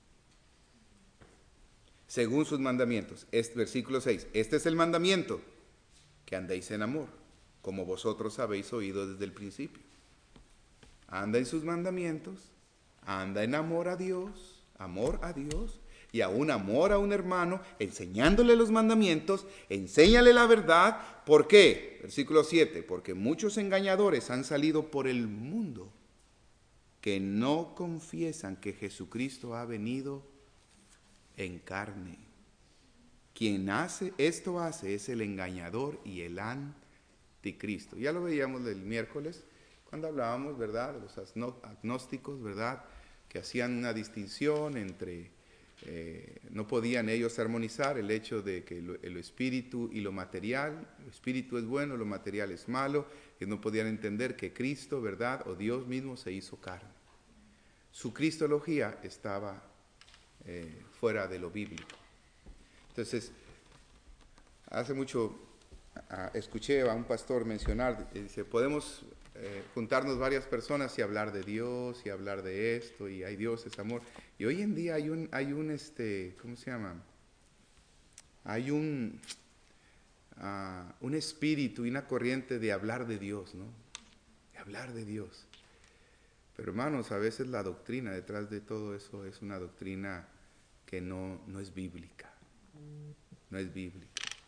Según sus mandamientos, este, versículo seis, este es el mandamiento, que andéis en amor, como vosotros habéis oído desde el principio. Anda en sus mandamientos, anda en amor a Dios, amor a Dios, y aún amor a un hermano, enseñándole los mandamientos, enséñale la verdad. ¿Por qué? Versículo siete, porque muchos engañadores han salido por el mundo, que no confiesan que Jesucristo ha venido en carne. Quien hace esto hace es el engañador y el anticristo. Ya lo veíamos el miércoles cuando hablábamos, ¿verdad?, de los agnósticos, ¿verdad?, que hacían una distinción entre, eh, no podían ellos armonizar el hecho de que lo, el espíritu y lo material, el espíritu es bueno, lo material es malo, que no podían entender que Cristo, ¿verdad?, o Dios mismo se hizo carne. Su cristología estaba eh, fuera de lo bíblico. Entonces, hace mucho a, escuché a un pastor mencionar, dice, podemos eh, juntarnos varias personas y hablar de Dios y hablar de esto, y hay Dios es amor. Y hoy en día hay un, hay un este, ¿cómo se llama? Hay un, uh, un espíritu y una corriente de hablar de Dios, ¿no? De hablar de Dios. Pero hermanos, a veces la doctrina detrás de todo eso es una doctrina que no, no es bíblica. No es bíblica.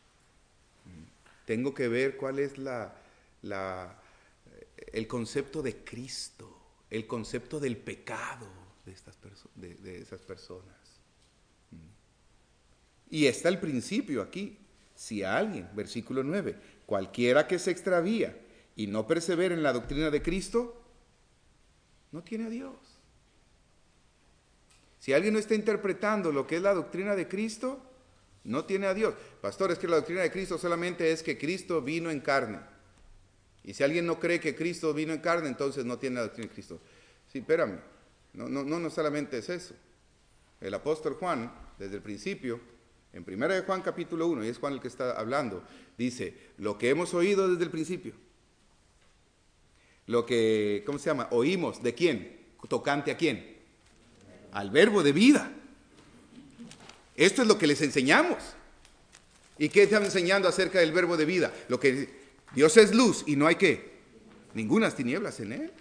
Tengo que ver cuál es la, la, el concepto de Cristo, el concepto del pecado de, estas perso- de, de esas personas. Y está el principio aquí. Si alguien, versículo nueve, cualquiera que se extravía y no persevera en la doctrina de Cristo, no tiene a Dios. Si alguien no está interpretando lo que es la doctrina de Cristo, no tiene a Dios. Pastor, es que la doctrina de Cristo solamente es que Cristo vino en carne. Y si alguien no cree que Cristo vino en carne, entonces no tiene la doctrina de Cristo. Sí, espérame. No, no, no, no solamente es eso. El apóstol Juan, desde el principio, en primera de Juan capítulo uno, y es Juan el que está hablando, dice, lo que hemos oído desde el principio, lo que, ¿cómo se llama? Oímos, ¿de quién? ¿Tocante a quién? Al verbo de vida. Esto es lo que les enseñamos. ¿Y qué están enseñando acerca del verbo de vida? Lo que Dios es luz y no hay qué, ningunas tinieblas en él.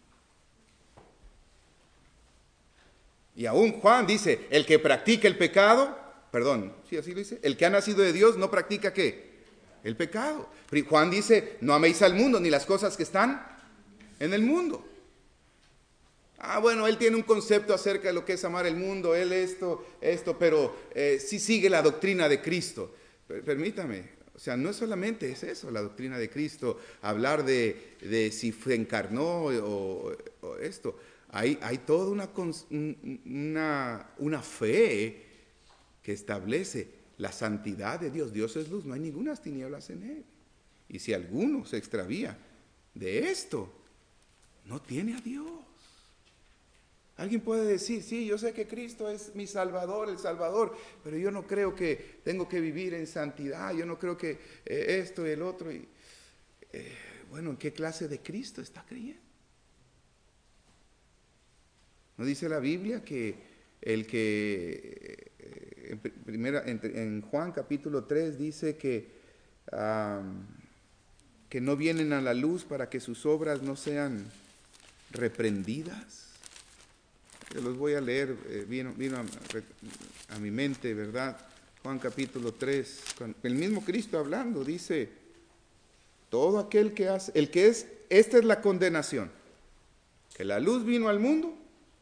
Y aún Juan dice, el que practica el pecado, perdón, sí, así lo dice, el que ha nacido de Dios no practica ¿qué? El pecado. Juan dice, no améis al mundo ni las cosas que están en el mundo. Ah, bueno, él tiene un concepto acerca de lo que es amar el mundo, él esto, esto, pero eh, sí sigue la doctrina de Cristo. Permítame, o sea, no solamente es eso, la doctrina de Cristo, hablar de, de si se encarnó o, o esto. Hay, hay toda una, una, una fe que establece la santidad de Dios. Dios es luz, no hay ninguna tinieblas en él. Y si alguno se extravía de esto, no tiene a Dios. Alguien puede decir, sí, yo sé que Cristo es mi Salvador, el Salvador, pero yo no creo que tengo que vivir en santidad, yo no creo que eh, esto y el otro. Y, eh, bueno, ¿en qué clase de Cristo está creyendo? ¿No dice la Biblia que el que, eh, en, primera, en, en Juan capítulo tres dice que, um, que no vienen a la luz para que sus obras no sean reprendidas? Yo los voy a leer, eh, vino, vino a, a mi mente, ¿verdad? Juan capítulo tres, el mismo Cristo hablando, dice, todo aquel que hace, el que es, esta es la condenación, que la luz vino al mundo,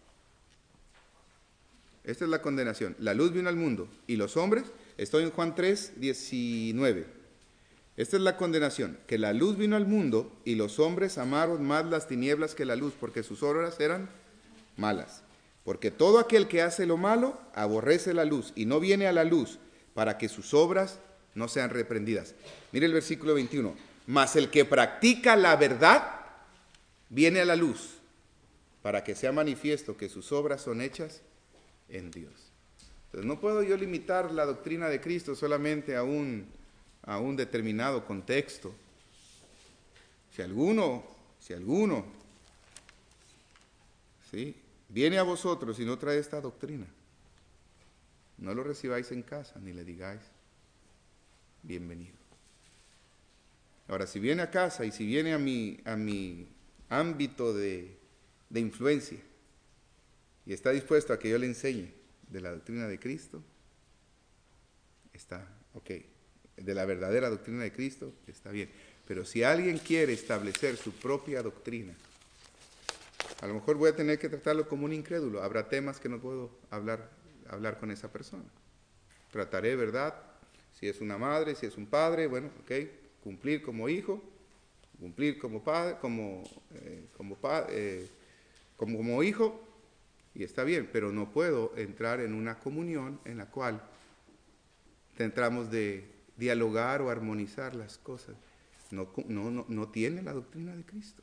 esta es la condenación, la luz vino al mundo, y los hombres, estoy en Juan tres, diecinueve, esta es la condenación, que la luz vino al mundo, y los hombres amaron más las tinieblas que la luz, porque sus obras eran malas. Porque todo aquel que hace lo malo aborrece la luz y no viene a la luz para que sus obras no sean reprendidas. Mire el versículo veintiuno. Mas el que practica la verdad viene a la luz para que sea manifiesto que sus obras son hechas en Dios. Entonces no puedo yo limitar la doctrina de Cristo solamente a un, a un determinado contexto. Si alguno, si alguno, ¿sí?, viene a vosotros y no trae esta doctrina, no lo recibáis en casa ni le digáis bienvenido. Ahora, si viene a casa y si viene a mi, a mi ámbito de, de influencia y está dispuesto a que yo le enseñe de la doctrina de Cristo, está ok. De la verdadera doctrina de Cristo, está bien. Pero si alguien quiere establecer su propia doctrina, a lo mejor voy a tener que tratarlo como un incrédulo. Habrá temas que no puedo hablar, hablar con esa persona. Trataré, ¿verdad? Si es una madre, si es un padre, bueno, ok, cumplir como hijo, cumplir como padre, como, eh, como, pa, eh, como, como hijo, y está bien, pero no puedo entrar en una comunión en la cual tratamos de dialogar o armonizar las cosas. No, no, no, no tiene la doctrina de Cristo.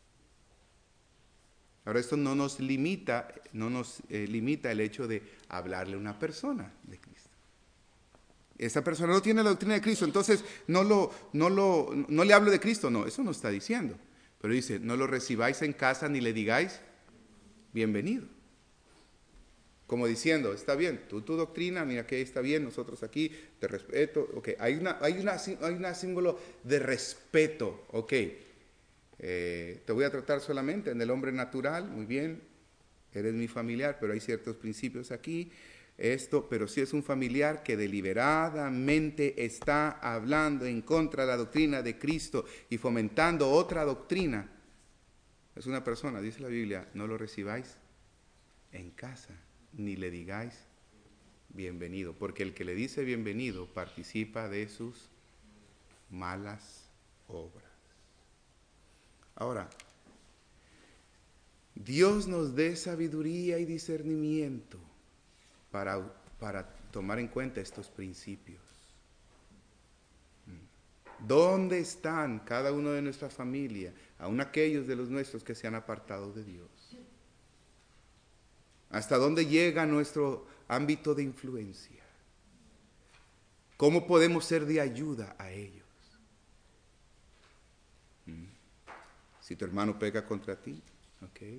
Ahora, esto no nos limita, no nos eh, limita el hecho de hablarle a una persona de Cristo. Esa persona no tiene la doctrina de Cristo, entonces no, lo, no, lo, no le hablo de Cristo. No, eso no está diciendo. Pero dice, no lo recibáis en casa ni le digáis bienvenido. Como diciendo, está bien, tú tu doctrina, mira que está bien, nosotros aquí te respeto. Ok, hay una, hay una, hay una símbolo de respeto, ok. Eh, te voy a tratar solamente en el hombre natural, muy bien, eres mi familiar, pero hay ciertos principios aquí. esto, pero si es un familiar que deliberadamente está hablando en contra de la doctrina de Cristo y fomentando otra doctrina, es una persona, dice la Biblia, no lo recibáis en casa, ni le digáis bienvenido, porque el que le dice bienvenido participa de sus malas obras. Ahora, Dios nos dé sabiduría y discernimiento para, para tomar en cuenta estos principios. ¿Dónde están cada uno de nuestra familia, aun aquellos de los nuestros que se han apartado de Dios? ¿Hasta dónde llega nuestro ámbito de influencia? ¿Cómo podemos ser de ayuda a ellos? Si tu hermano peca contra ti, ok.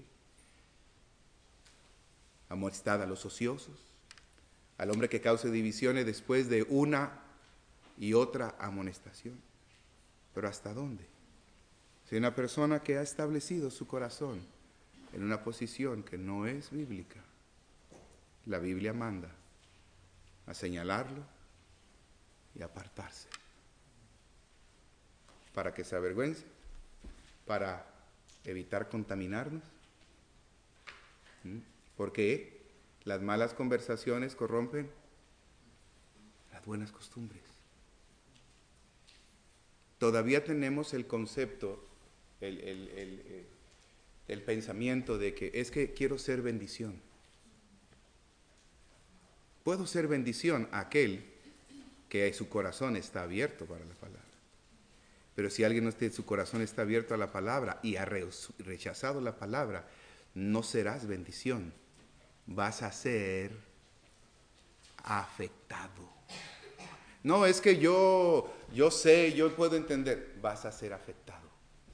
Amonestad a los ociosos, al hombre que cause divisiones después de una y otra amonestación. ¿Pero hasta dónde? Si una persona que ha establecido su corazón en una posición que no es bíblica, la Biblia manda a señalarlo y apartarse. ¿Para que se avergüence? ¿Para evitar contaminarnos? ¿Mm? Porque las malas conversaciones corrompen las buenas costumbres. Todavía tenemos el concepto, el, el, el, el, el pensamiento de que es que quiero ser bendición. Puedo ser bendición a aquel que su corazón está abierto para la palabra. Pero si alguien no tiene, su corazón está abierto a la palabra y ha rechazado la palabra, no serás bendición. Vas a ser afectado. No, es que yo, yo sé, yo puedo entender. Vas a ser afectado.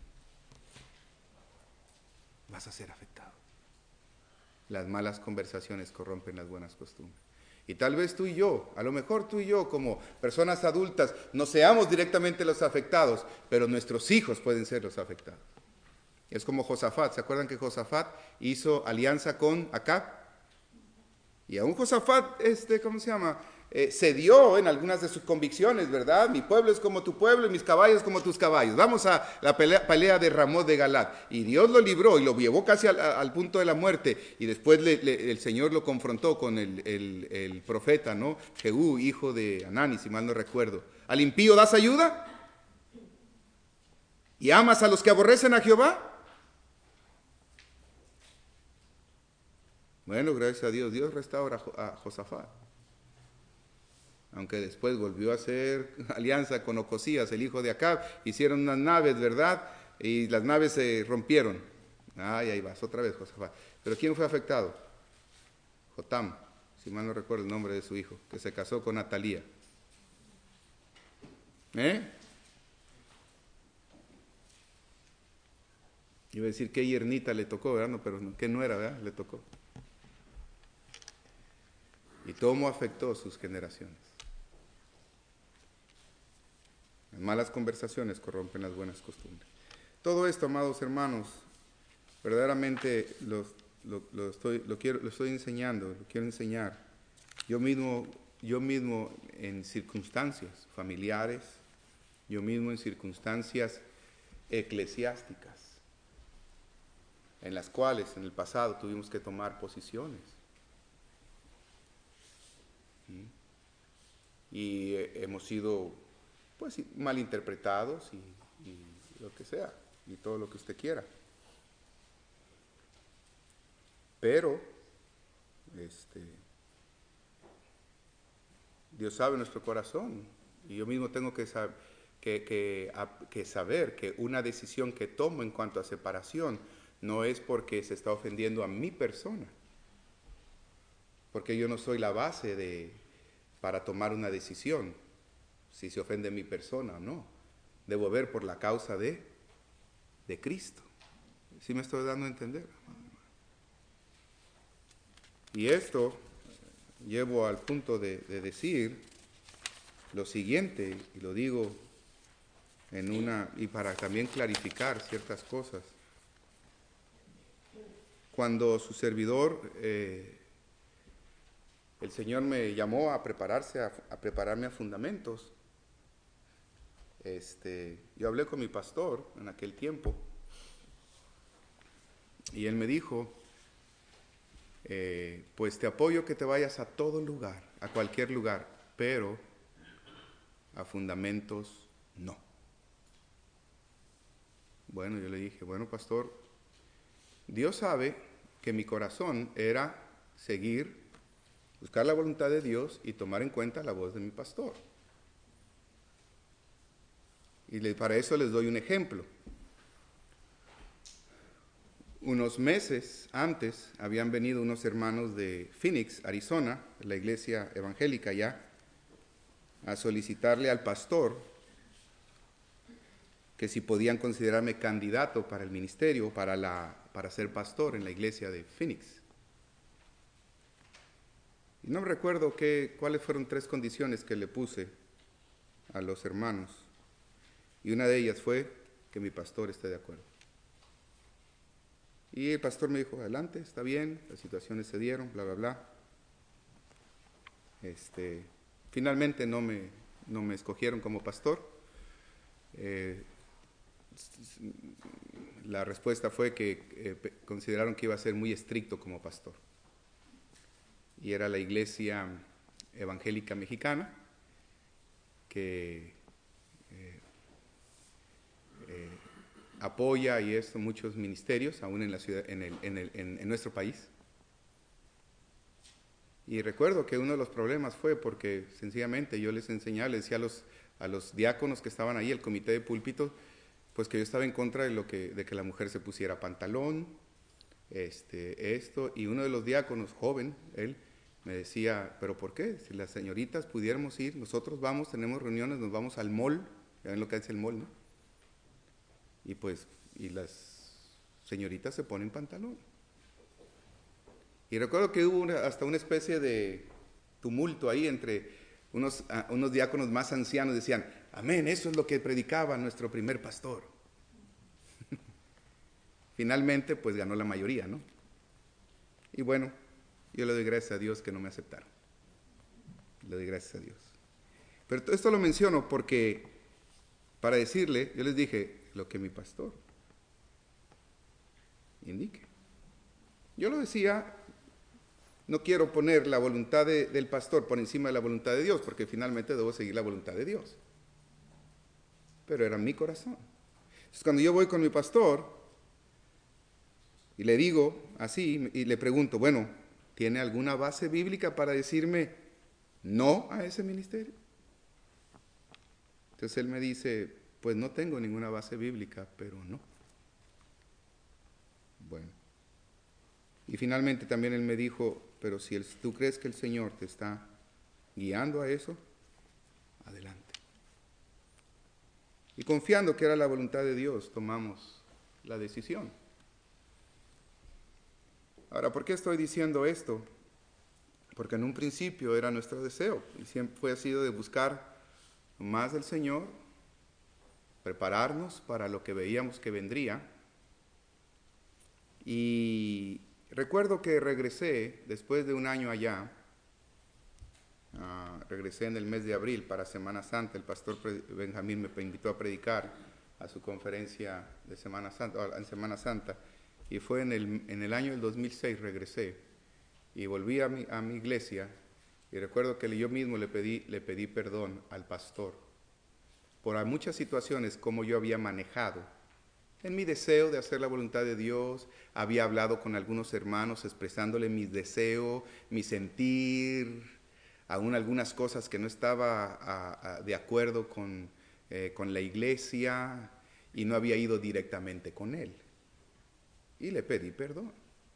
Vas a ser afectado. Las malas conversaciones corrompen las buenas costumbres. Y tal vez tú y yo, a lo mejor tú y yo como personas adultas, no seamos directamente los afectados, pero nuestros hijos pueden ser los afectados. Es como Josafat. ¿Se acuerdan que Josafat hizo alianza con Acab? Y aún Josafat, este, ¿cómo se llama? Eh, cedió en algunas de sus convicciones, ¿verdad? Mi pueblo es como tu pueblo y mis caballos como tus caballos. Vamos a la pelea, pelea de Ramot de Galat. Y Dios lo libró y lo llevó casi al, al punto de la muerte. Y después le, le, el Señor lo confrontó con el, el, el profeta, ¿no? Jehú, hijo de Anani, si mal no recuerdo. ¿Al impío das ayuda? ¿Y amas a los que aborrecen a Jehová? Bueno, gracias a Dios, Dios restaura a Josafat. Aunque después volvió a hacer alianza con Ocosías, el hijo de Acab, hicieron unas naves, ¿verdad? Y las naves se rompieron. Ay, ahí vas, otra vez Josafat. Pero ¿quién fue afectado? Jotam, si mal no recuerdo el nombre de su hijo, que se casó con Atalía. ¿Eh? Iba a decir qué yernita le tocó, ¿verdad? No, pero que no era, ¿verdad? Le tocó. Y cómo afectó sus generaciones. Las malas conversaciones corrompen las buenas costumbres. Todo esto, amados hermanos, verdaderamente lo, lo, lo, estoy, lo, quiero, lo estoy enseñando, lo quiero enseñar. Yo mismo, yo mismo en circunstancias familiares, yo mismo en circunstancias eclesiásticas, en las cuales en el pasado tuvimos que tomar posiciones. Y hemos sido pues malinterpretados y, y lo que sea, y todo lo que usted quiera. Pero este, Dios sabe nuestro corazón, y yo mismo tengo que, sab- que, que, a, que saber que una decisión que tomo en cuanto a separación no es porque se está ofendiendo a mi persona, porque yo no soy la base de para tomar una decisión, si se ofende mi persona o no. Debo ver por la causa de, de Cristo. ¿Sí me estoy dando a entender? Y esto llevo al punto de, de decir lo siguiente, y lo digo en una, y para también clarificar ciertas cosas. Cuando su servidor eh, el Señor me llamó a prepararse, a, a prepararme a fundamentos. Este, yo hablé con mi pastor en aquel tiempo y él me dijo, eh, pues te apoyo que te vayas a todo lugar, a cualquier lugar, pero a fundamentos no. Bueno, yo le dije, bueno, pastor, Dios sabe que mi corazón era seguir, buscar la voluntad de Dios y tomar en cuenta la voz de mi pastor. Y le, para eso les doy un ejemplo. Unos meses antes habían venido unos hermanos de Phoenix, Arizona, la iglesia evangélica ya, a solicitarle al pastor que si podían considerarme candidato para el ministerio, para, la, para ser pastor en la iglesia de Phoenix. Y no recuerdo qué, cuáles fueron tres condiciones que le puse a los hermanos. Y una de ellas fue que mi pastor esté de acuerdo. Y el pastor me dijo, adelante, está bien, las situaciones se dieron, bla, bla, bla. Este, finalmente no me, no me escogieron como pastor. Eh, la respuesta fue que eh, consideraron que iba a ser muy estricto como pastor. Y era la iglesia evangélica mexicana que eh, eh, apoya y esto muchos ministerios, aún en la ciudad, en, el, en, el, en, en nuestro país. Y recuerdo que uno de los problemas fue porque sencillamente yo les enseñaba, les decía a los, a los diáconos que estaban ahí, el comité de púlpito, pues que yo estaba en contra de, lo que, de que la mujer se pusiera pantalón, este, esto, y uno de los diáconos, joven, él, me decía, ¿pero por qué? Si las señoritas pudiéramos ir, nosotros vamos, tenemos reuniones, nos vamos al mall, ya ven lo que es el mall, ¿no? Y pues, y las señoritas se ponen pantalón. Y recuerdo que hubo una, hasta una especie de tumulto ahí entre unos, uh, unos diáconos más ancianos, decían, amén, eso es lo que predicaba nuestro primer pastor. Finalmente, pues ganó la mayoría, ¿no? Y bueno, yo le doy gracias a Dios que no me aceptaron. Le doy gracias a Dios. Pero esto lo menciono porque, para decirle, yo les dije, lo que mi pastor indique. Yo lo decía, no quiero poner la voluntad de, del pastor por encima de la voluntad de Dios, porque finalmente debo seguir la voluntad de Dios. Pero era mi corazón. Entonces, cuando yo voy con mi pastor y le digo así, y le pregunto, bueno, ¿tiene alguna base bíblica para decirme no a ese ministerio? Entonces él me dice, pues no tengo ninguna base bíblica, pero no. Bueno. Y finalmente también él me dijo, pero si el, tú crees que el Señor te está guiando a eso, adelante. Y confiando que era la voluntad de Dios, tomamos la decisión. Ahora, ¿por qué estoy diciendo esto? Porque en un principio era nuestro deseo, y siempre fue sido de buscar más del Señor, prepararnos para lo que veíamos que vendría. Y recuerdo que regresé, después de un año allá, uh, regresé en el mes de abril para Semana Santa. El pastor Benjamín me invitó a predicar a su conferencia de Semana Santa, en Semana Santa, y fue en el, en el año del dos mil seis regresé y volví a mi, a mi iglesia, y recuerdo que yo mismo le pedí, le pedí perdón al pastor por muchas situaciones como yo había manejado. En mi deseo de hacer la voluntad de Dios, había hablado con algunos hermanos expresándole mi deseo, mi sentir, aún algunas cosas que no estaba a, a, de acuerdo con, eh, con la iglesia, y no había ido directamente con él. Y le pedí perdón.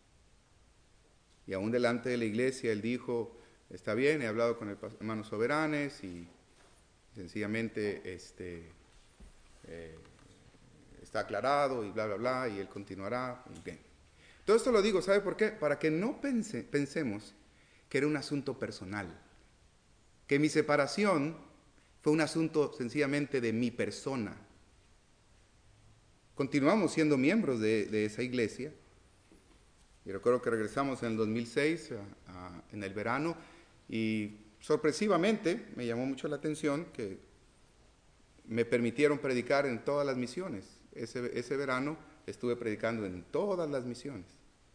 Y aún delante de la iglesia él dijo, está bien, he hablado con el hermano Soberanes y sencillamente este, eh, está aclarado y bla, bla, bla, y él continuará. Bien. Todo esto lo digo, ¿sabe por qué? Para que no pense, pensemos que era un asunto personal, que mi separación fue un asunto sencillamente de mi persona. Continuamos siendo miembros de, de esa iglesia, y recuerdo que regresamos en el dos mil seis, a, a, en el verano, Y sorpresivamente me llamó mucho la atención que me permitieron predicar en todas las misiones. Ese, ese verano estuve predicando en todas las misiones.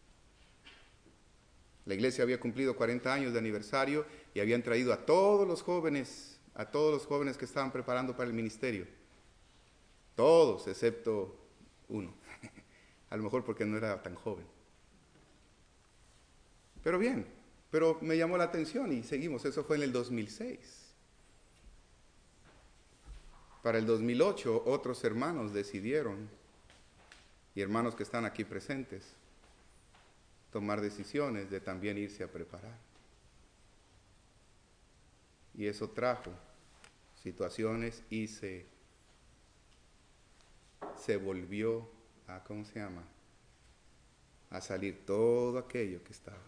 La iglesia había cumplido cuarenta años de aniversario y habían traído a todos los jóvenes, a todos los jóvenes que estaban preparando para el ministerio. Todos, excepto uno. A lo mejor porque no era tan joven. Pero bien, pero me llamó la atención y seguimos. Eso fue en el dos mil seis. Para el dos mil ocho, otros hermanos decidieron, y hermanos que están aquí presentes, tomar decisiones de también irse a preparar. Y eso trajo situaciones y se, se volvió a, ¿cómo se llama?, a salir todo aquello que estaba.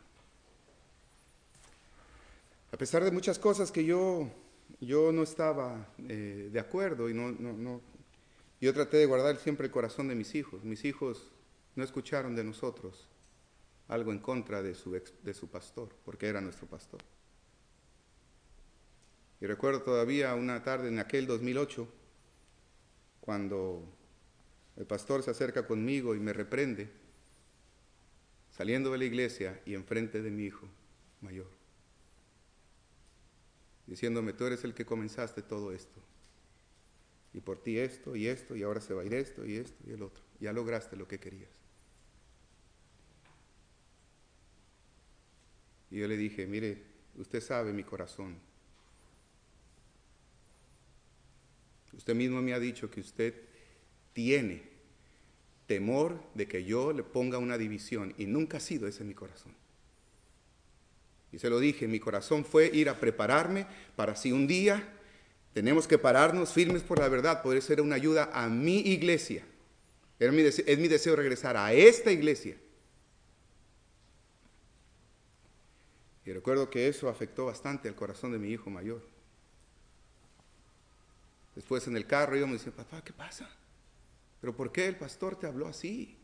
A pesar de muchas cosas que yo, yo no estaba eh, de acuerdo y no, no, no, yo traté de guardar siempre el corazón de mis hijos. Mis hijos no escucharon de nosotros algo en contra de su, ex, de su pastor, porque era nuestro pastor. Y recuerdo todavía una tarde en aquel dos mil ocho, cuando el pastor se acerca conmigo y me reprende, saliendo de la iglesia y enfrente de mi hijo mayor, diciéndome: tú eres el que comenzaste todo esto, y por ti esto y esto, y ahora se va a ir esto y esto y el otro. Ya lograste lo que querías. Y yo le dije: mire, usted sabe mi corazón. Usted mismo me ha dicho que usted tiene temor de que yo le ponga una división, y nunca ha sido ese mi corazón. Y se lo dije, mi corazón fue ir a prepararme para si un día tenemos que pararnos firmes por la verdad, poder ser una ayuda a mi iglesia. Es mi deseo, es mi deseo regresar a esta iglesia. Y recuerdo que eso afectó bastante al corazón de mi hijo mayor. Después en el carro yo me decía: papá, ¿qué pasa? ¿Pero por qué el pastor te habló así?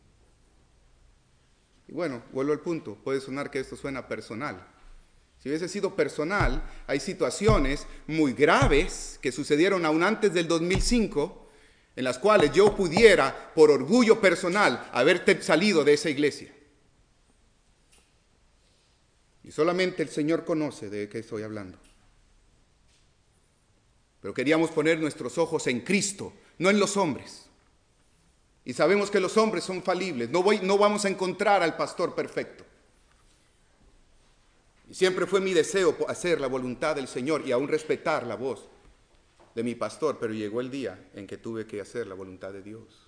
Y bueno, vuelvo al punto. Puede sonar que esto suena personal. Si hubiese sido personal, hay situaciones muy graves que sucedieron aún antes del dos mil cinco, en las cuales yo pudiera, por orgullo personal, haber salido de esa iglesia. Y solamente el Señor conoce de qué estoy hablando. Pero queríamos poner nuestros ojos en Cristo, no en los hombres. Y sabemos que los hombres son falibles. No, voy, no vamos a encontrar al pastor perfecto. Y siempre fue mi deseo hacer la voluntad del Señor y aún respetar la voz de mi pastor. Pero llegó el día en que tuve que hacer la voluntad de Dios.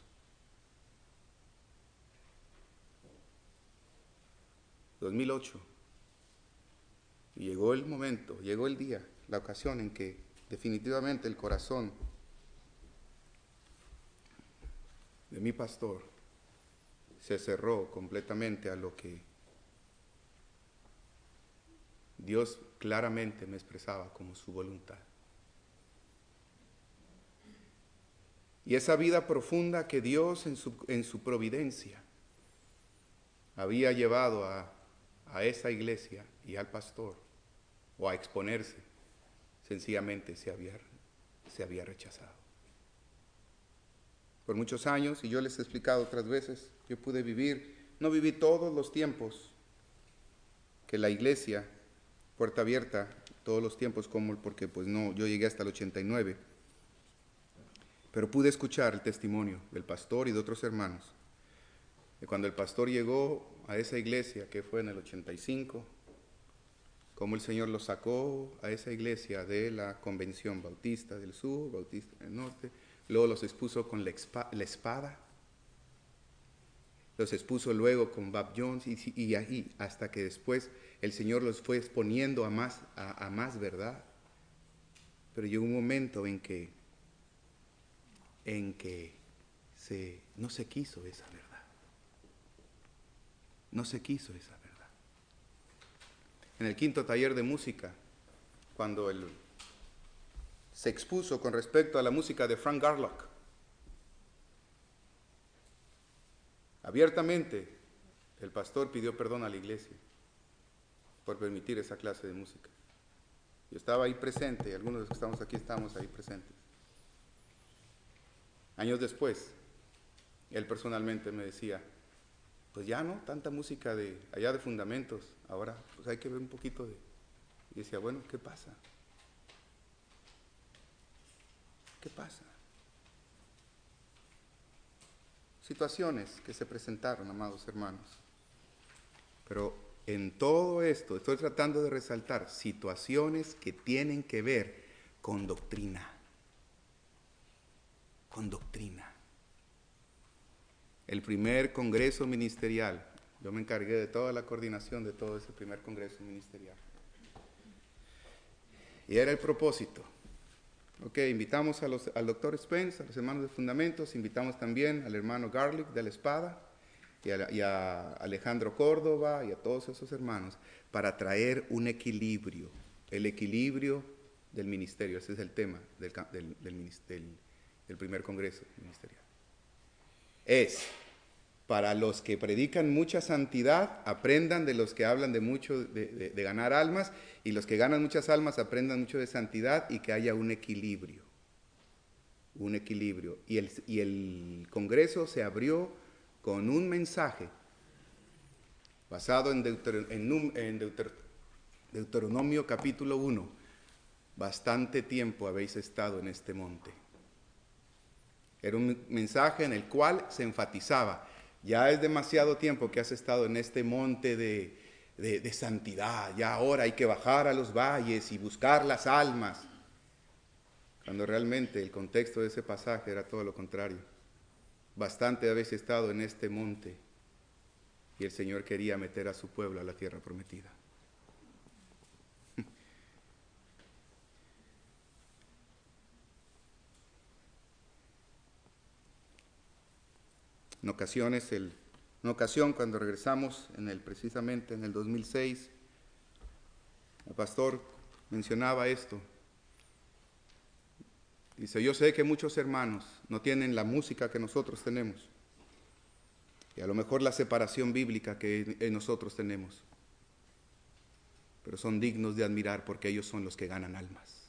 dos mil ocho. Y llegó el momento, llegó el día, la ocasión en que definitivamente el corazón de mi pastor se cerró completamente a lo que Dios claramente me expresaba como su voluntad. Y esa vida profunda que Dios en su, en su providencia había llevado a, a esa iglesia y al pastor, o a exponerse, sencillamente se había, se había rechazado. Por muchos años, y yo les he explicado otras veces, yo pude vivir, no viví todos los tiempos que la iglesia, Puerta Abierta, todos los tiempos como, porque pues no, yo llegué hasta el ochenta y nueve, pero pude escuchar el testimonio del pastor y de otros hermanos, de cuando el pastor llegó a esa iglesia, que fue en el ochenta y cinco, cómo el Señor lo sacó a esa iglesia de la Convención Bautista del Sur, Bautista del Norte, luego los expuso con la espada, los expuso luego con Bob Jones, y, y ahí hasta que después el Señor los fue exponiendo a más, a, a más verdad. Pero llegó un momento en que, en que se, no se quiso esa verdad. No se quiso esa verdad. En el quinto taller de música, cuando él se expuso con respecto a la música de Frank Garlock, abiertamente el pastor pidió perdón a la iglesia por permitir esa clase de música. Yo estaba ahí presente, algunos de los que estamos aquí estamos ahí presentes. Años después, él personalmente me decía, pues ya no, tanta música de allá de fundamentos, ahora pues hay que ver un poquito de... Y decía, bueno, ¿qué pasa? ¿Qué pasa? Situaciones que se presentaron, amados hermanos. Pero en todo esto estoy tratando de resaltar situaciones que tienen que ver con doctrina. Con doctrina. El primer congreso ministerial, yo me encargué de toda la coordinación de todo ese primer congreso ministerial. Y era el propósito. Ok, invitamos a los, al doctor Spence, a los hermanos de Fundamentos, invitamos también al hermano Garlic de la Espada y a, y a Alejandro Córdoba y a todos esos hermanos para traer un equilibrio, el equilibrio del ministerio. Ese es el tema del, del, del, del, del primer congreso ministerial. Es para los que predican mucha santidad, aprendan de los que hablan de mucho, de, de, de ganar almas, y los que ganan muchas almas aprendan mucho de santidad y que haya un equilibrio. Un equilibrio. Y el, y el congreso se abrió con un mensaje basado en, Deuter, en, en Deuter, Deuteronomio capítulo uno. Bastante tiempo habéis estado en este monte. Era un mensaje en el cual se enfatizaba, ya es demasiado tiempo que has estado en este monte de, de, de santidad, ya ahora hay que bajar a los valles y buscar las almas. Cuando realmente el contexto de ese pasaje era todo lo contrario. Bastante habéis estado en este monte y el Señor quería meter a su pueblo a la tierra prometida. En ocasiones, el, una ocasión cuando regresamos, en el, precisamente en el dos mil seis, el pastor mencionaba esto. Dice, yo sé que muchos hermanos no tienen la música que nosotros tenemos, y a lo mejor la separación bíblica que nosotros tenemos, pero son dignos de admirar porque ellos son los que ganan almas.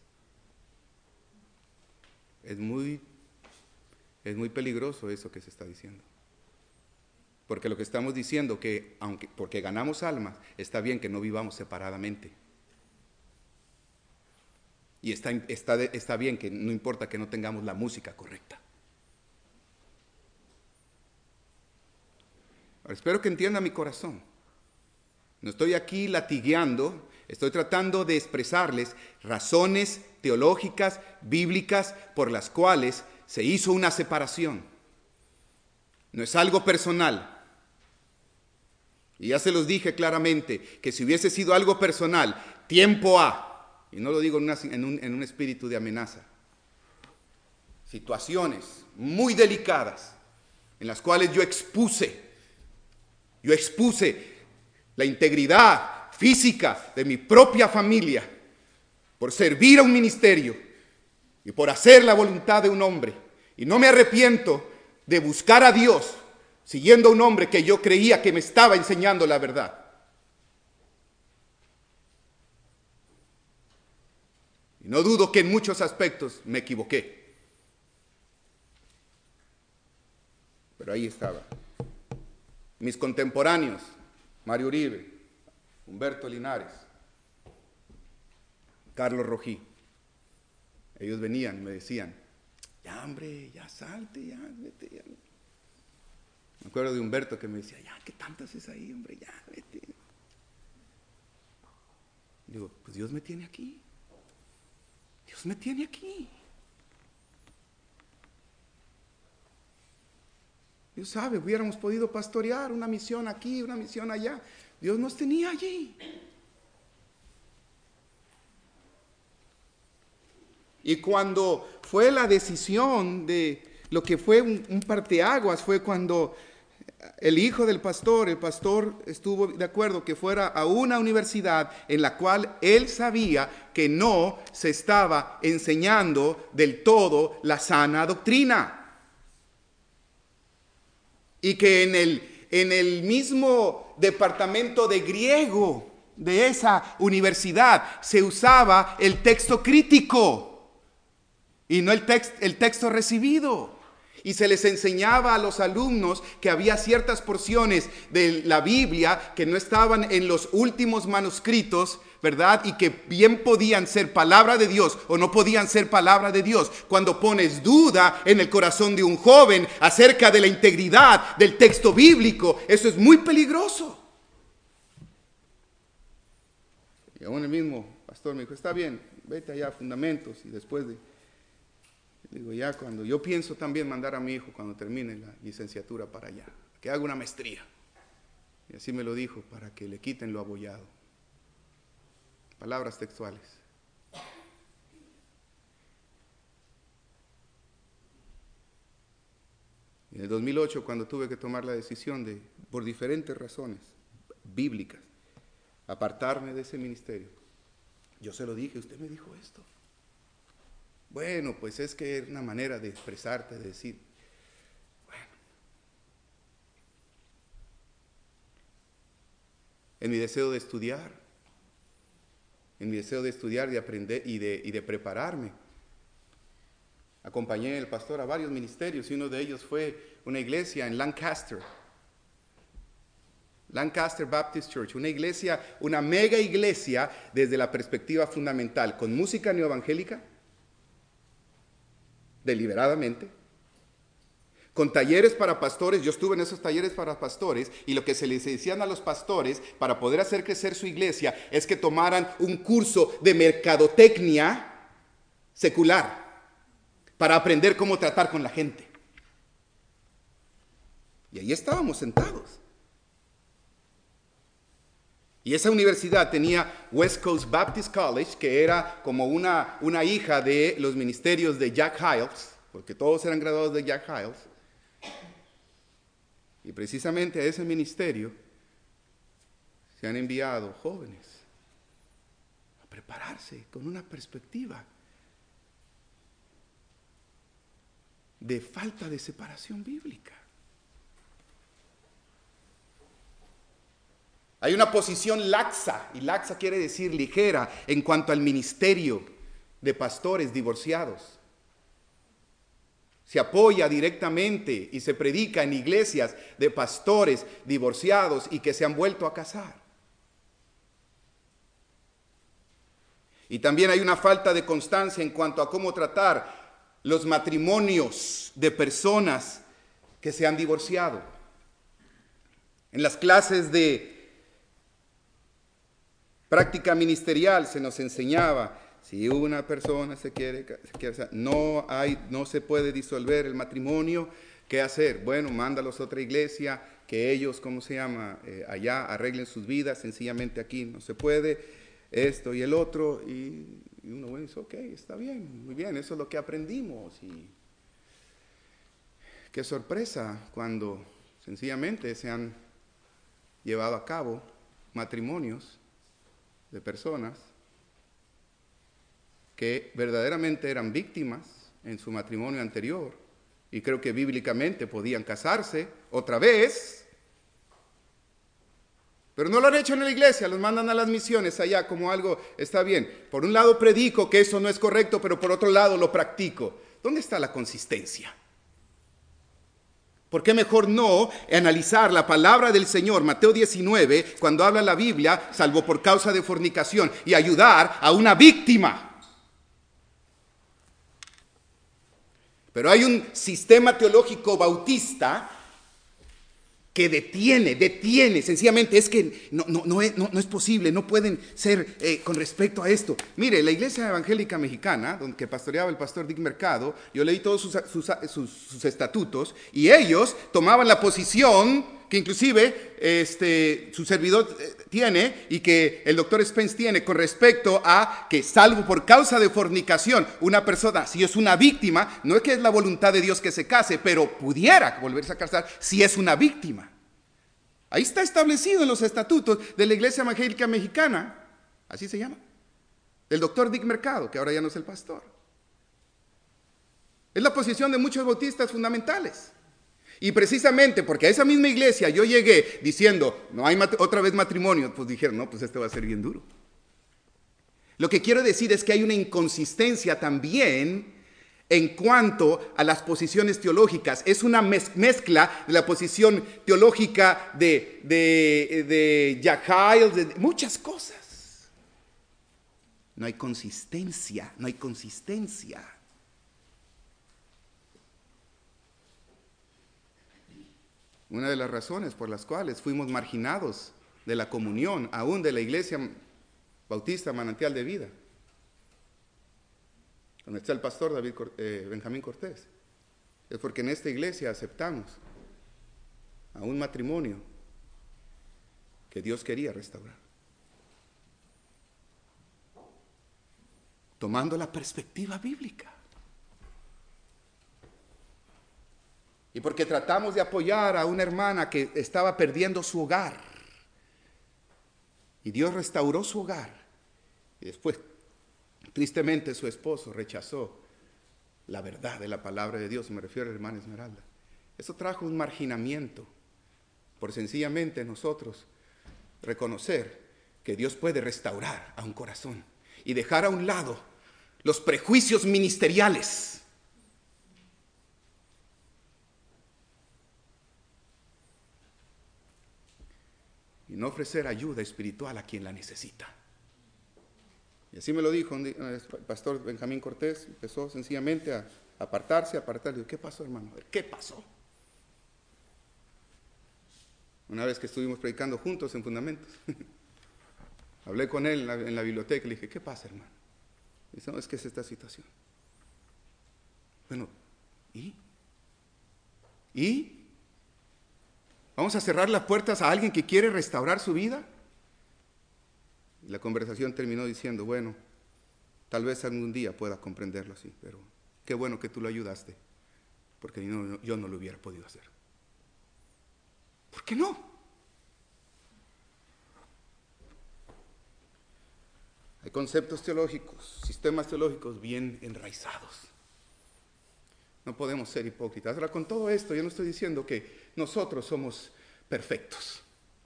Es muy, es muy peligroso eso que se está diciendo. Porque lo que estamos diciendo que, aunque porque ganamos almas, está bien que no vivamos separadamente. Y está, está, está bien que no importa que no tengamos la música correcta. Ahora, espero que entienda mi corazón. No estoy aquí latigueando, estoy tratando de expresarles razones teológicas, bíblicas, por las cuales se hizo una separación. No es algo personal. Y ya se los dije claramente, que si hubiese sido algo personal, tiempo A, y no lo digo en, una, en, un, en un espíritu de amenaza, situaciones muy delicadas en las cuales yo expuse, yo expuse la integridad física de mi propia familia por servir a un ministerio y por hacer la voluntad de un hombre. Y no me arrepiento de buscar a Dios siguiendo a un hombre que yo creía que me estaba enseñando la verdad. Y no dudo que en muchos aspectos me equivoqué. Pero ahí estaba. Mis contemporáneos, Mario Uribe, Humberto Linares, Carlos Rojí, ellos venían y me decían, ya hombre, ya salte, ya, vete, ya. Me acuerdo de Humberto que me decía, ya, ¿qué tantas es ahí, hombre? Ya, vete. Digo, pues Dios me tiene aquí. Dios me tiene aquí. Dios sabe, hubiéramos podido pastorear una misión aquí, una misión allá. Dios nos tenía allí. Y cuando fue la decisión de lo que fue un, un parteaguas, fue cuando el hijo del pastor, el pastor estuvo de acuerdo que fuera a una universidad en la cual él sabía que no se estaba enseñando del todo la sana doctrina. Y que en el, en el mismo departamento de griego de esa universidad se usaba el texto crítico y no el, text, el texto recibido. Y se les enseñaba a los alumnos que había ciertas porciones de la Biblia que no estaban en los últimos manuscritos, ¿verdad? Y que bien podían ser palabra de Dios o no podían ser palabra de Dios. Cuando pones duda en el corazón de un joven acerca de la integridad del texto bíblico, eso es muy peligroso. Y aún el mismo pastor me dijo, está bien, vete allá a fundamentos y después de... Digo, ya cuando yo pienso también mandar a mi hijo cuando termine la licenciatura para allá, que haga una maestría. Y así me lo dijo, para que le quiten lo abollado. Palabras textuales. En el dos mil ocho, cuando tuve que tomar la decisión de, por diferentes razones bíblicas, apartarme de ese ministerio, yo se lo dije, usted me dijo esto. Bueno, pues es que es una manera de expresarte, de decir, bueno. En mi deseo de estudiar, en mi deseo de estudiar, de aprender y de, y de prepararme, acompañé al pastor a varios ministerios y uno de ellos fue una iglesia en Lancaster, Lancaster Baptist Church, una iglesia, una mega iglesia desde la perspectiva fundamental, con música neoevangélica, deliberadamente, con talleres para pastores. Yo estuve en esos talleres para pastores y lo que se les decían a los pastores para poder hacer crecer su iglesia es que tomaran un curso de mercadotecnia secular para aprender cómo tratar con la gente. Y ahí estábamos sentados. Y esa universidad tenía West Coast Baptist College, que era como una, una hija de los ministerios de Jack Hyles, porque todos eran graduados de Jack Hyles. Y precisamente a ese ministerio se han enviado jóvenes a prepararse con una perspectiva de falta de separación bíblica. Hay una posición laxa, y laxa quiere decir ligera, en cuanto al ministerio de pastores divorciados. Se apoya directamente y se predica en iglesias de pastores divorciados y que se han vuelto a casar. Y también hay una falta de constancia en cuanto a cómo tratar los matrimonios de personas que se han divorciado. En las clases de práctica ministerial se nos enseñaba, si una persona se quiere, se quiere no, hay, no se puede disolver el matrimonio, ¿qué hacer? Bueno, mándalos a otra iglesia, que ellos, ¿cómo se llama? Eh, allá arreglen sus vidas, sencillamente aquí no se puede, esto y el otro, y, y uno bueno, dice, ok, está bien, muy bien, eso es lo que aprendimos, y qué sorpresa cuando sencillamente se han llevado a cabo matrimonios de personas que verdaderamente eran víctimas en su matrimonio anterior y creo que bíblicamente podían casarse otra vez, pero no lo han hecho en la iglesia, los mandan a las misiones allá como algo, está bien, por un lado predico que eso no es correcto, pero por otro lado lo practico. ¿Dónde está la consistencia? ¿Por qué mejor no analizar la palabra del Señor, Mateo diecinueve, cuando habla la Biblia, salvo por causa de fornicación, y ayudar a una víctima? Pero hay un sistema teológico bautista que detiene, detiene, sencillamente es que no, no, no, es, no, no es posible, no pueden ser eh, con respecto a esto. Mire, la Iglesia Evangélica Mexicana, donde pastoreaba el pastor Dick Mercado, yo leí todos sus, sus, sus, sus estatutos, y ellos tomaban la posición que inclusive este, su servidor tiene y que el doctor Spence tiene con respecto a que salvo por causa de fornicación, una persona, si es una víctima, no es que es la voluntad de Dios que se case, pero pudiera volverse a casar si es una víctima. Ahí está establecido en los estatutos de la Iglesia Evangélica Mexicana, así se llama, del doctor Dick Mercado, que ahora ya no es el pastor. Es la posición de muchos bautistas fundamentales. Y precisamente porque a esa misma iglesia yo llegué diciendo, no hay otra vez matrimonio, pues dijeron, no, pues este va a ser bien duro. Lo que quiero decir es que hay una inconsistencia también en cuanto a las posiciones teológicas. Es una mez mezcla de la posición teológica de, de, de Jack Hyles, de muchas cosas. No hay consistencia, no hay consistencia. Una de las razones por las cuales fuimos marginados de la comunión, aún de la Iglesia Bautista Manantial de Vida, donde está el pastor David eh, Benjamín Cortés, es porque en esta iglesia aceptamos a un matrimonio que Dios quería restaurar, tomando la perspectiva bíblica. Y porque tratamos de apoyar a una hermana que estaba perdiendo su hogar. Y Dios restauró su hogar. Y después, tristemente, su esposo rechazó la verdad de la palabra de Dios. Me refiero a la hermana Esmeralda. Eso trajo un marginamiento. Por sencillamente nosotros reconocer que Dios puede restaurar a un corazón. Y dejar a un lado los prejuicios ministeriales. Y no ofrecer ayuda espiritual a quien la necesita. Y así me lo dijo el pastor Benjamín Cortés. Empezó sencillamente a apartarse, a apartarse. Digo, ¿qué pasó, hermano? ¿Qué pasó? Una vez que estuvimos predicando juntos en Fundamentos, hablé con él en la, en la biblioteca y le dije, ¿qué pasa, hermano? Y dice, no, es que es esta situación. Bueno, ¿y? ¿Y? ¿Vamos a cerrar las puertas a alguien que quiere restaurar su vida? Y la conversación terminó diciendo, bueno, tal vez algún día pueda comprenderlo así, pero qué bueno que tú lo ayudaste, porque yo no, yo no lo hubiera podido hacer. ¿Por qué no? Hay conceptos teológicos, sistemas teológicos bien enraizados. No podemos ser hipócritas. Ahora, con todo esto, yo no estoy diciendo que nosotros somos perfectos.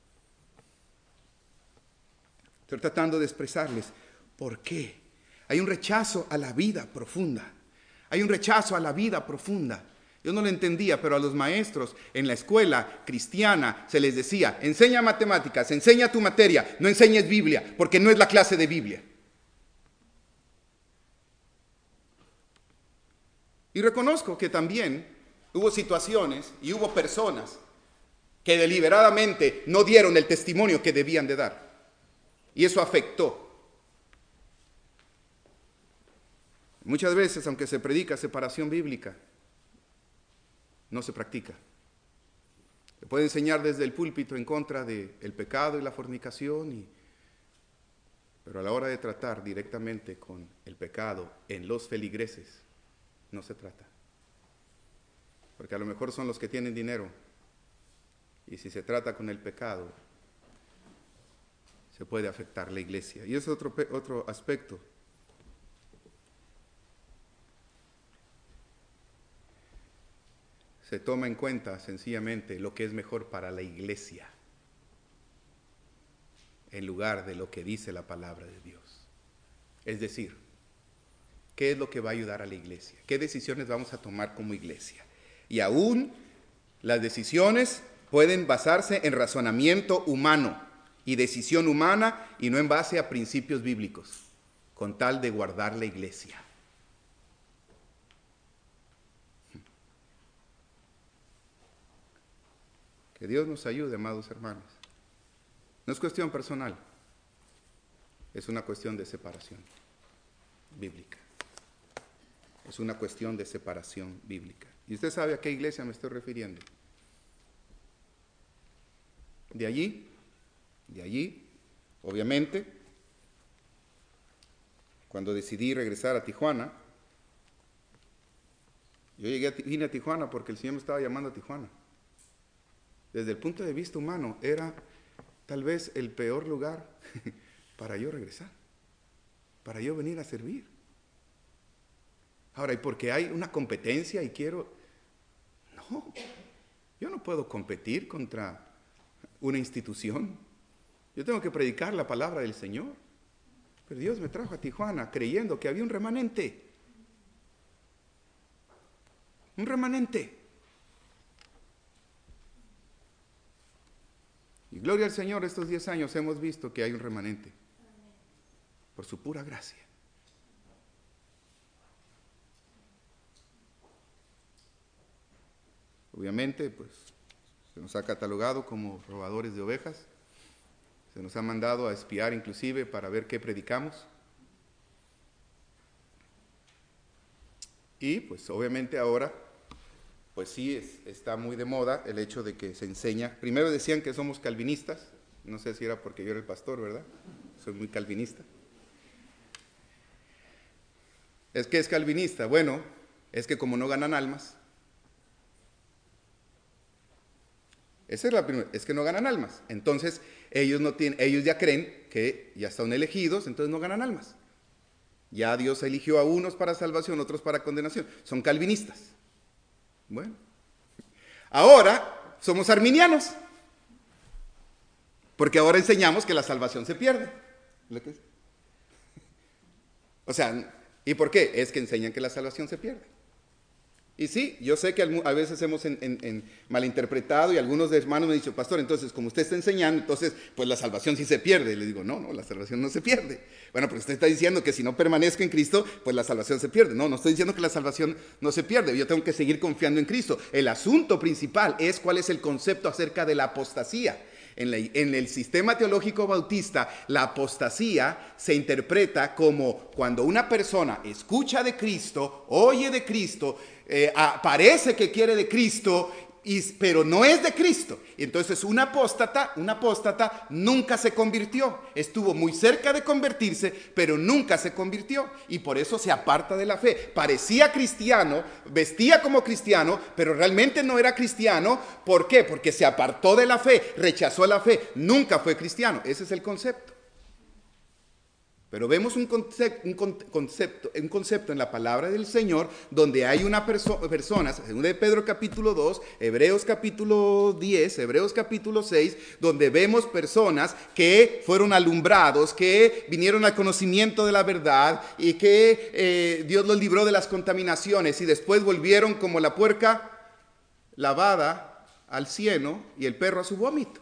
Estoy tratando de expresarles por qué. Hay un rechazo a la vida profunda. Hay un rechazo a la vida profunda. Yo no lo entendía, pero a los maestros en la escuela cristiana se les decía, enseña matemáticas, enseña tu materia, no enseñes Biblia, porque no es la clase de Biblia. Y reconozco que también hubo situaciones y hubo personas que deliberadamente no dieron el testimonio que debían de dar. Y eso afectó. Muchas veces, aunque se predica separación bíblica, no se practica. Se puede enseñar desde el púlpito en contra del pecado y la fornicación, y, pero a la hora de tratar directamente con el pecado en los feligreses, no se trata. Porque a lo mejor son los que tienen dinero, y si se trata con el pecado, se puede afectar la iglesia. Y ese es otro, otro aspecto. Se toma en cuenta sencillamente lo que es mejor para la iglesia, en lugar de lo que dice la palabra de Dios. Es decir, ¿qué es lo que va a ayudar a la iglesia? ¿Qué decisiones vamos a tomar como iglesia? Y aún las decisiones pueden basarse en razonamiento humano y decisión humana y no en base a principios bíblicos, con tal de guardar la iglesia. Que Dios nos ayude, amados hermanos. No es cuestión personal, es una cuestión de separación bíblica. Es una cuestión de separación bíblica. Y usted sabe a qué iglesia me estoy refiriendo. De allí, de allí, obviamente, cuando decidí regresar a Tijuana, yo llegué a, vine a Tijuana porque el Señor me estaba llamando a Tijuana. Desde el punto de vista humano, era tal vez el peor lugar para yo regresar, para yo venir a servir. Ahora, ¿y porque hay una competencia y quiero? No. Yo no puedo competir contra una institución. Yo tengo que predicar la palabra del Señor. Pero Dios me trajo a Tijuana creyendo que había un remanente. Un remanente. Y gloria al Señor, estos diez años hemos visto que hay un remanente. Por su pura gracia. Obviamente, pues, se nos ha catalogado como robadores de ovejas. Se nos ha mandado a espiar inclusive para ver qué predicamos. Y pues obviamente ahora, pues sí, es, está muy de moda el hecho de que se enseña. Primero decían que somos calvinistas. No sé si era porque yo era el pastor, ¿verdad? Soy muy calvinista. ¿Es que es calvinista? Bueno, es que como no ganan almas. Esa es la primera, es que no ganan almas. Entonces, ellos no tienen, ellos ya creen que ya están elegidos, entonces no ganan almas. Ya Dios eligió a unos para salvación, otros para condenación. Son calvinistas. Bueno. Ahora somos arminianos. Porque ahora enseñamos que la salvación se pierde. O sea, ¿y por qué? Es que enseñan que la salvación se pierde. Y sí, yo sé que a veces hemos en, en, en malinterpretado y algunos hermanos me han dicho, pastor, entonces como usted está enseñando, entonces pues la salvación sí se pierde. Y le digo, no, no, la salvación no se pierde. Bueno, pero usted está diciendo que si no permanezco en Cristo, pues la salvación se pierde. No, no estoy diciendo que la salvación no se pierde. Yo tengo que seguir confiando en Cristo. El asunto principal es cuál es el concepto acerca de la apostasía. En, la, en el sistema teológico bautista, la apostasía se interpreta como cuando una persona escucha de Cristo, oye de Cristo, eh, a, parece que quiere de Cristo, y, pero no es de Cristo. Entonces un apóstata, un apóstata nunca se convirtió. Estuvo muy cerca de convertirse, pero nunca se convirtió. Y por eso se aparta de la fe. Parecía cristiano, vestía como cristiano, pero realmente no era cristiano. ¿Por qué? Porque se apartó de la fe, rechazó la fe. Nunca fue cristiano. Ese es el concepto. Pero vemos un concepto, un concepto, un concepto en la palabra del Señor donde hay una perso persona, según de Pedro capítulo dos, Hebreos capítulo diez, Hebreos capítulo seis, donde vemos personas que fueron alumbrados, que vinieron al conocimiento de la verdad y que eh, Dios los libró de las contaminaciones y después volvieron como la puerca lavada al cieno y el perro a su vómito.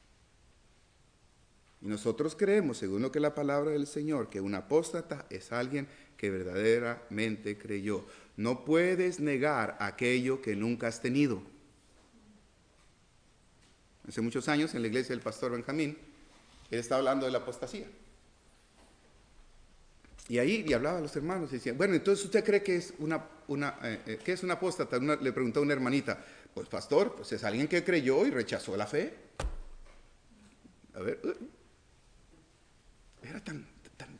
Y nosotros creemos, según lo que la palabra del Señor, que un apóstata es alguien que verdaderamente creyó. No puedes negar aquello que nunca has tenido. Hace muchos años, en la iglesia del pastor Benjamín, él estaba hablando de la apostasía. Y ahí y hablaba a los hermanos y decía, bueno, entonces ¿usted cree que es una, una, eh, ¿qué es una apóstata? Una, le preguntó a una hermanita, pues pastor, pues es alguien que creyó y rechazó la fe. A ver... Uh, Era tan, tan,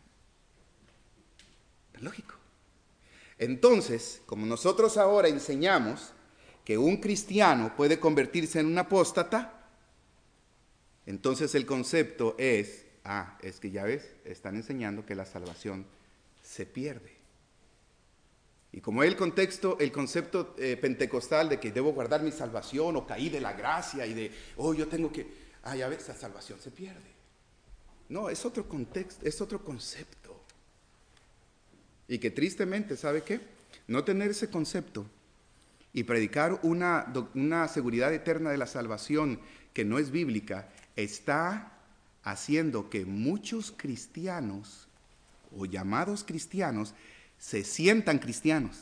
tan lógico. Entonces, como nosotros ahora enseñamos que un cristiano puede convertirse en un apóstata, entonces el concepto es, ah, es que ya ves, están enseñando que la salvación se pierde. Y como el contexto, el concepto eh, pentecostal de que debo guardar mi salvación o caí de la gracia y de, oh, yo tengo que, ah, ya ves, la salvación se pierde. No, es otro contexto, es otro concepto. Y que tristemente, ¿sabe qué? No tener ese concepto y predicar una, una seguridad eterna de la salvación que no es bíblica, está haciendo que muchos cristianos o llamados cristianos se sientan cristianos.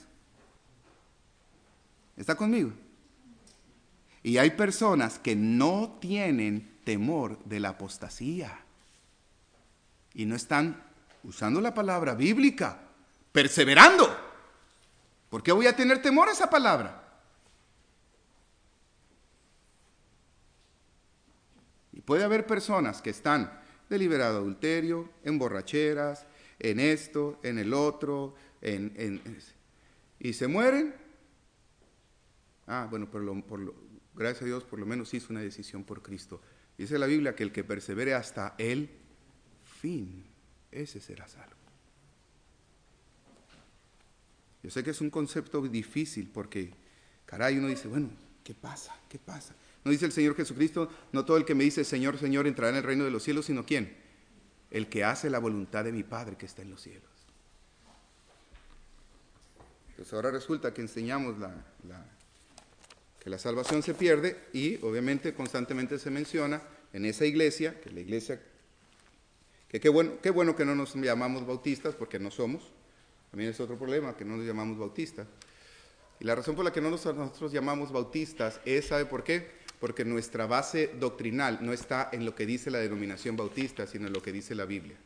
¿Está conmigo? Y hay personas que no tienen temor de la apostasía. Y no están usando la palabra bíblica, perseverando. ¿Por qué voy a tener temor a esa palabra? Y puede haber personas que están deliberado adulterio, en borracheras, en esto, en el otro, en, en, y se mueren. Ah, bueno, por lo, por lo, gracias a Dios, por lo menos hizo una decisión por Cristo. Dice la Biblia que el que persevere hasta el fin, ese será salvo. Yo sé que es un concepto difícil porque, caray, uno dice, bueno, ¿Qué pasa? ¿Qué pasa? No dice el Señor Jesucristo, no todo el que me dice Señor, Señor entrará en el reino de los cielos, sino ¿quién? El que hace la voluntad de mi Padre que está en los cielos. Entonces ahora resulta que enseñamos la, la, que la salvación se pierde y obviamente constantemente se menciona en esa iglesia, que la iglesia, que qué bueno, qué bueno que no nos llamamos bautistas, porque no somos. También es otro problema, que no nos llamamos bautistas. Y la razón por la que no nos, nosotros llamamos bautistas es, ¿sabe por qué? Porque nuestra base doctrinal no está en lo que dice la denominación bautista, sino en lo que dice la Biblia.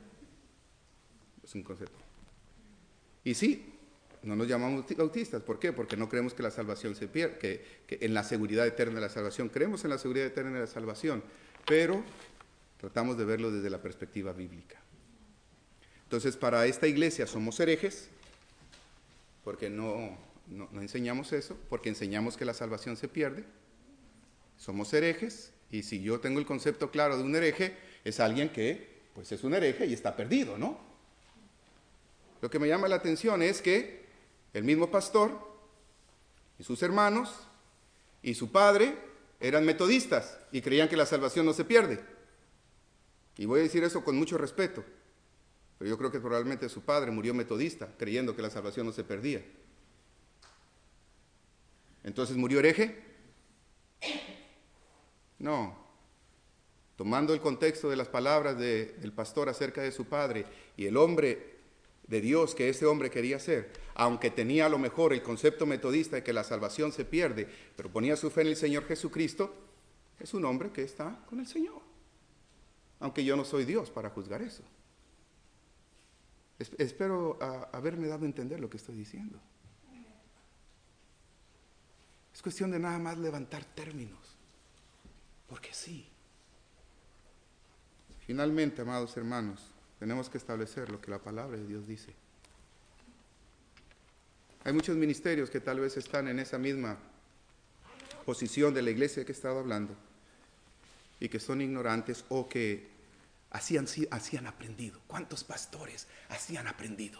Es un concepto. Y sí, no nos llamamos bautistas. ¿Por qué? Porque no creemos que la salvación se pierda, que, que en la seguridad eterna de la salvación. Creemos en la seguridad eterna de la salvación, pero tratamos de verlo desde la perspectiva bíblica. Entonces, para esta iglesia somos herejes, porque no, no, no enseñamos eso, porque enseñamos que la salvación se pierde. Somos herejes, y si yo tengo el concepto claro de un hereje, es alguien que pues es un hereje y está perdido, ¿no? Lo que me llama la atención es que el mismo pastor y sus hermanos y su padre eran metodistas y creían que la salvación no se pierde. Y voy a decir eso con mucho respeto, pero yo creo que probablemente su padre murió metodista, creyendo que la salvación no se perdía. Entonces, ¿murió hereje? No. Tomando el contexto de las palabras de, del pastor acerca de su padre y el hombre de Dios que ese hombre quería ser, aunque tenía a lo mejor el concepto metodista de que la salvación se pierde, pero ponía su fe en el Señor Jesucristo, es un hombre que está con el Señor. Aunque yo no soy Dios para juzgar eso. Es, espero a, haberme dado a entender lo que estoy diciendo. Es cuestión de nada más levantar términos. Porque sí. Finalmente, amados hermanos, tenemos que establecer lo que la palabra de Dios dice. Hay muchos ministerios que tal vez están en esa misma posición de la iglesia que he estado hablando y que son ignorantes o que así han, así han aprendido. ¿Cuántos pastores así han aprendido?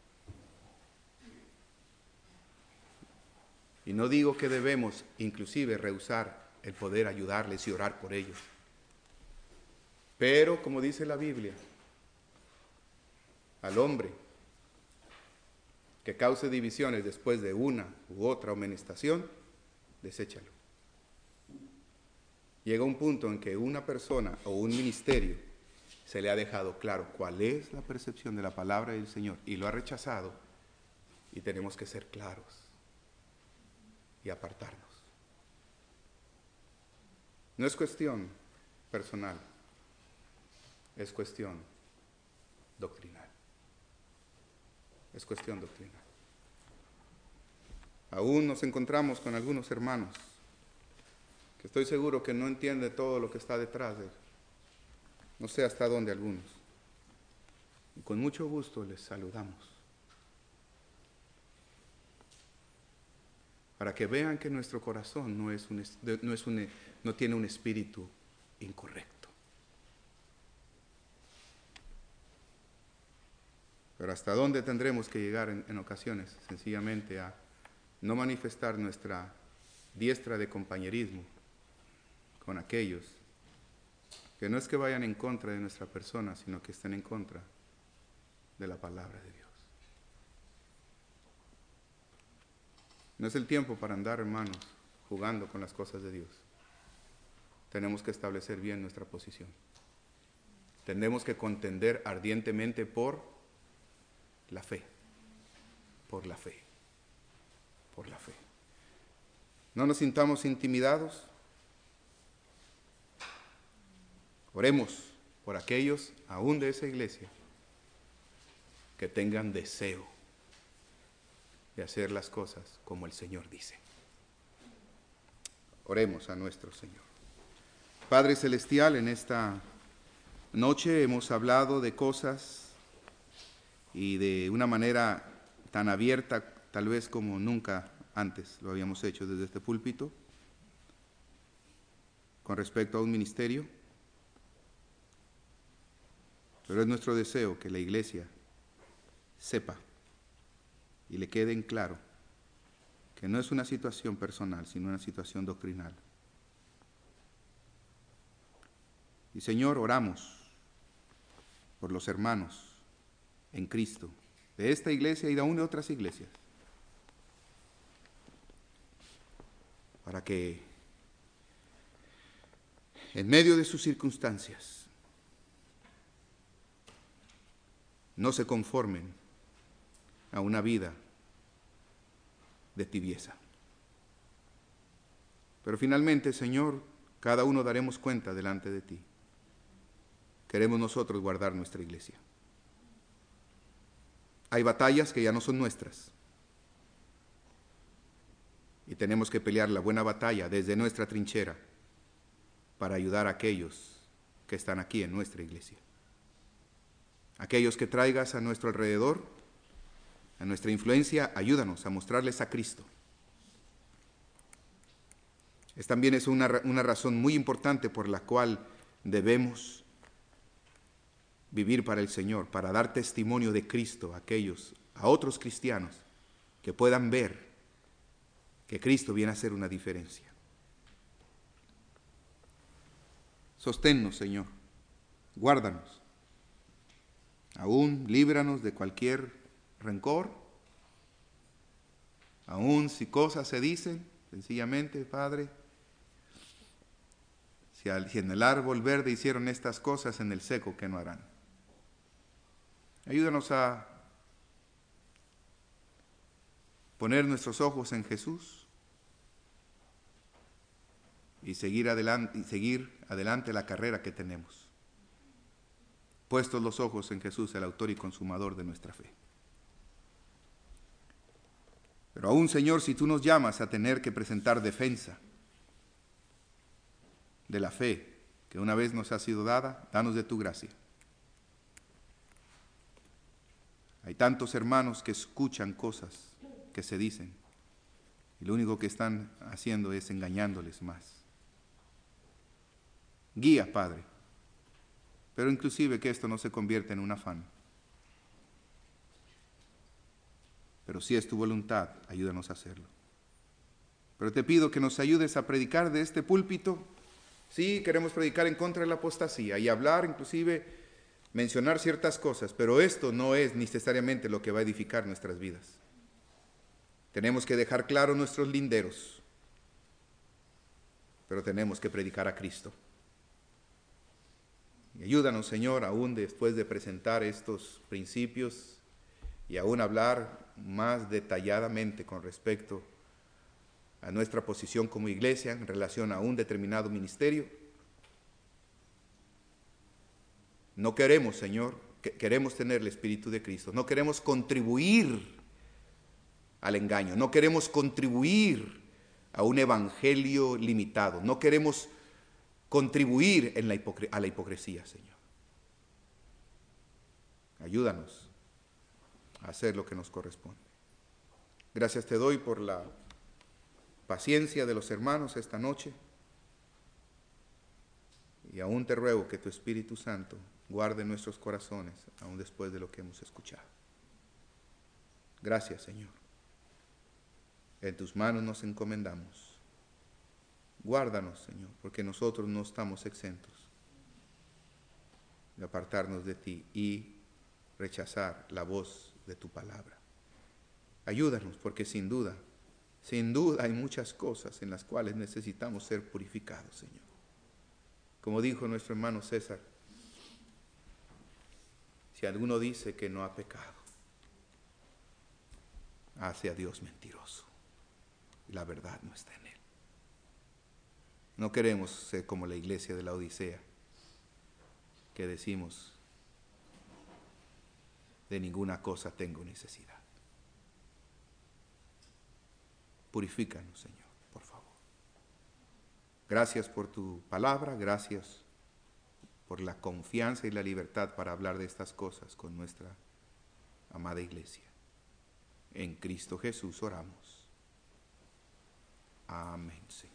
Y no digo que debemos inclusive rehusar el poder ayudarles y orar por ellos. Pero, como dice la Biblia, al hombre que cause divisiones después de una u otra amonestación, deséchalo. Llega un punto en que una persona o un ministerio se le ha dejado claro cuál es la percepción de la palabra del Señor y lo ha rechazado, y tenemos que ser claros y apartarnos. No es cuestión personal, es cuestión doctrinal. Es cuestión doctrinal. Aún nos encontramos con algunos hermanos que estoy seguro que no entienden todo lo que está detrás de él. No sé hasta dónde algunos. Y con mucho gusto les saludamos. Para que vean que nuestro corazón no, es un, no, es un, no tiene un espíritu incorrecto. Pero ¿hasta dónde tendremos que llegar en, en ocasiones? Sencillamente a no manifestar nuestra diestra de compañerismo con aquellos que no es que vayan en contra de nuestra persona, sino que estén en contra de la palabra de Dios. No es el tiempo para andar, hermanos, jugando con las cosas de Dios. Tenemos que establecer bien nuestra posición. Tenemos que contender ardientemente por la fe, por la fe, por la fe. No nos sintamos intimidados. Oremos por aquellos, aún de esa iglesia, que tengan deseo de hacer las cosas como el Señor dice. Oremos a nuestro Señor. Padre Celestial, en esta noche hemos hablado de cosas y de una manera tan abierta, tal vez como nunca antes lo habíamos hecho desde este púlpito, con respecto a un ministerio. Pero es nuestro deseo que la iglesia sepa y le quede en claro que no es una situación personal, sino una situación doctrinal. Y Señor, oramos por los hermanos en Cristo, de esta iglesia y de aún de otras iglesias, para que en medio de sus circunstancias no se conformen a una vida de tibieza. Pero finalmente, Señor, cada uno daremos cuenta delante de ti. Queremos nosotros guardar nuestra iglesia. Hay batallas que ya no son nuestras. Y tenemos que pelear la buena batalla desde nuestra trinchera para ayudar a aquellos que están aquí en nuestra iglesia. Aquellos que traigas a nuestro alrededor, a nuestra influencia, ayúdanos a mostrarles a Cristo. Es también es una, una razón muy importante por la cual debemos vivir para el Señor, para dar testimonio de Cristo a aquellos, a otros cristianos que puedan ver que Cristo viene a hacer una diferencia. Sosténnos, Señor, guárdanos, aún líbranos de cualquier rencor, aún si cosas se dicen, sencillamente, Padre, si en el árbol verde hicieron estas cosas, en el seco, ¿qué no harán? Ayúdanos a poner nuestros ojos en Jesús y seguir adelante, y seguir adelante la carrera que tenemos. Puestos los ojos en Jesús, el autor y consumador de nuestra fe. Pero aún, Señor, si tú nos llamas a tener que presentar defensa de la fe que una vez nos ha sido dada, danos de tu gracia. Hay tantos hermanos que escuchan cosas que se dicen y lo único que están haciendo es engañándoles más. Guía, Padre, pero inclusive que esto no se convierta en un afán. Pero si es tu voluntad, ayúdanos a hacerlo. Pero te pido que nos ayudes a predicar de este púlpito. Sí, queremos predicar en contra de la apostasía y hablar, inclusive mencionar ciertas cosas, pero esto no es necesariamente lo que va a edificar nuestras vidas. Tenemos que dejar claro nuestros linderos, pero tenemos que predicar a Cristo. Y ayúdanos, Señor, aún después de presentar estos principios y aún hablar más detalladamente con respecto a nuestra posición como iglesia en relación a un determinado ministerio. No queremos, Señor, que queremos tener el Espíritu de Cristo. No queremos contribuir al engaño. No queremos contribuir a un evangelio limitado. No queremos contribuir en la hipocr- a la hipocresía, Señor. Ayúdanos a hacer lo que nos corresponde. Gracias te doy por la paciencia de los hermanos esta noche. Y aún te ruego que tu Espíritu Santo guarde nuestros corazones, aún después de lo que hemos escuchado. Gracias, Señor. En tus manos nos encomendamos. Guárdanos, Señor, porque nosotros no estamos exentos de apartarnos de ti y rechazar la voz de tu palabra. Ayúdanos, porque sin duda, sin duda hay muchas cosas en las cuales necesitamos ser purificados, Señor. Como dijo nuestro hermano César, si alguno dice que no ha pecado, hace a Dios mentiroso y la verdad no está en él. No queremos ser como la iglesia de la Odisea, que decimos, de ninguna cosa tengo necesidad. Purifícanos, Señor, por favor. Gracias por tu palabra, gracias por la confianza y la libertad para hablar de estas cosas con nuestra amada iglesia. En Cristo Jesús oramos. Amén, Señor.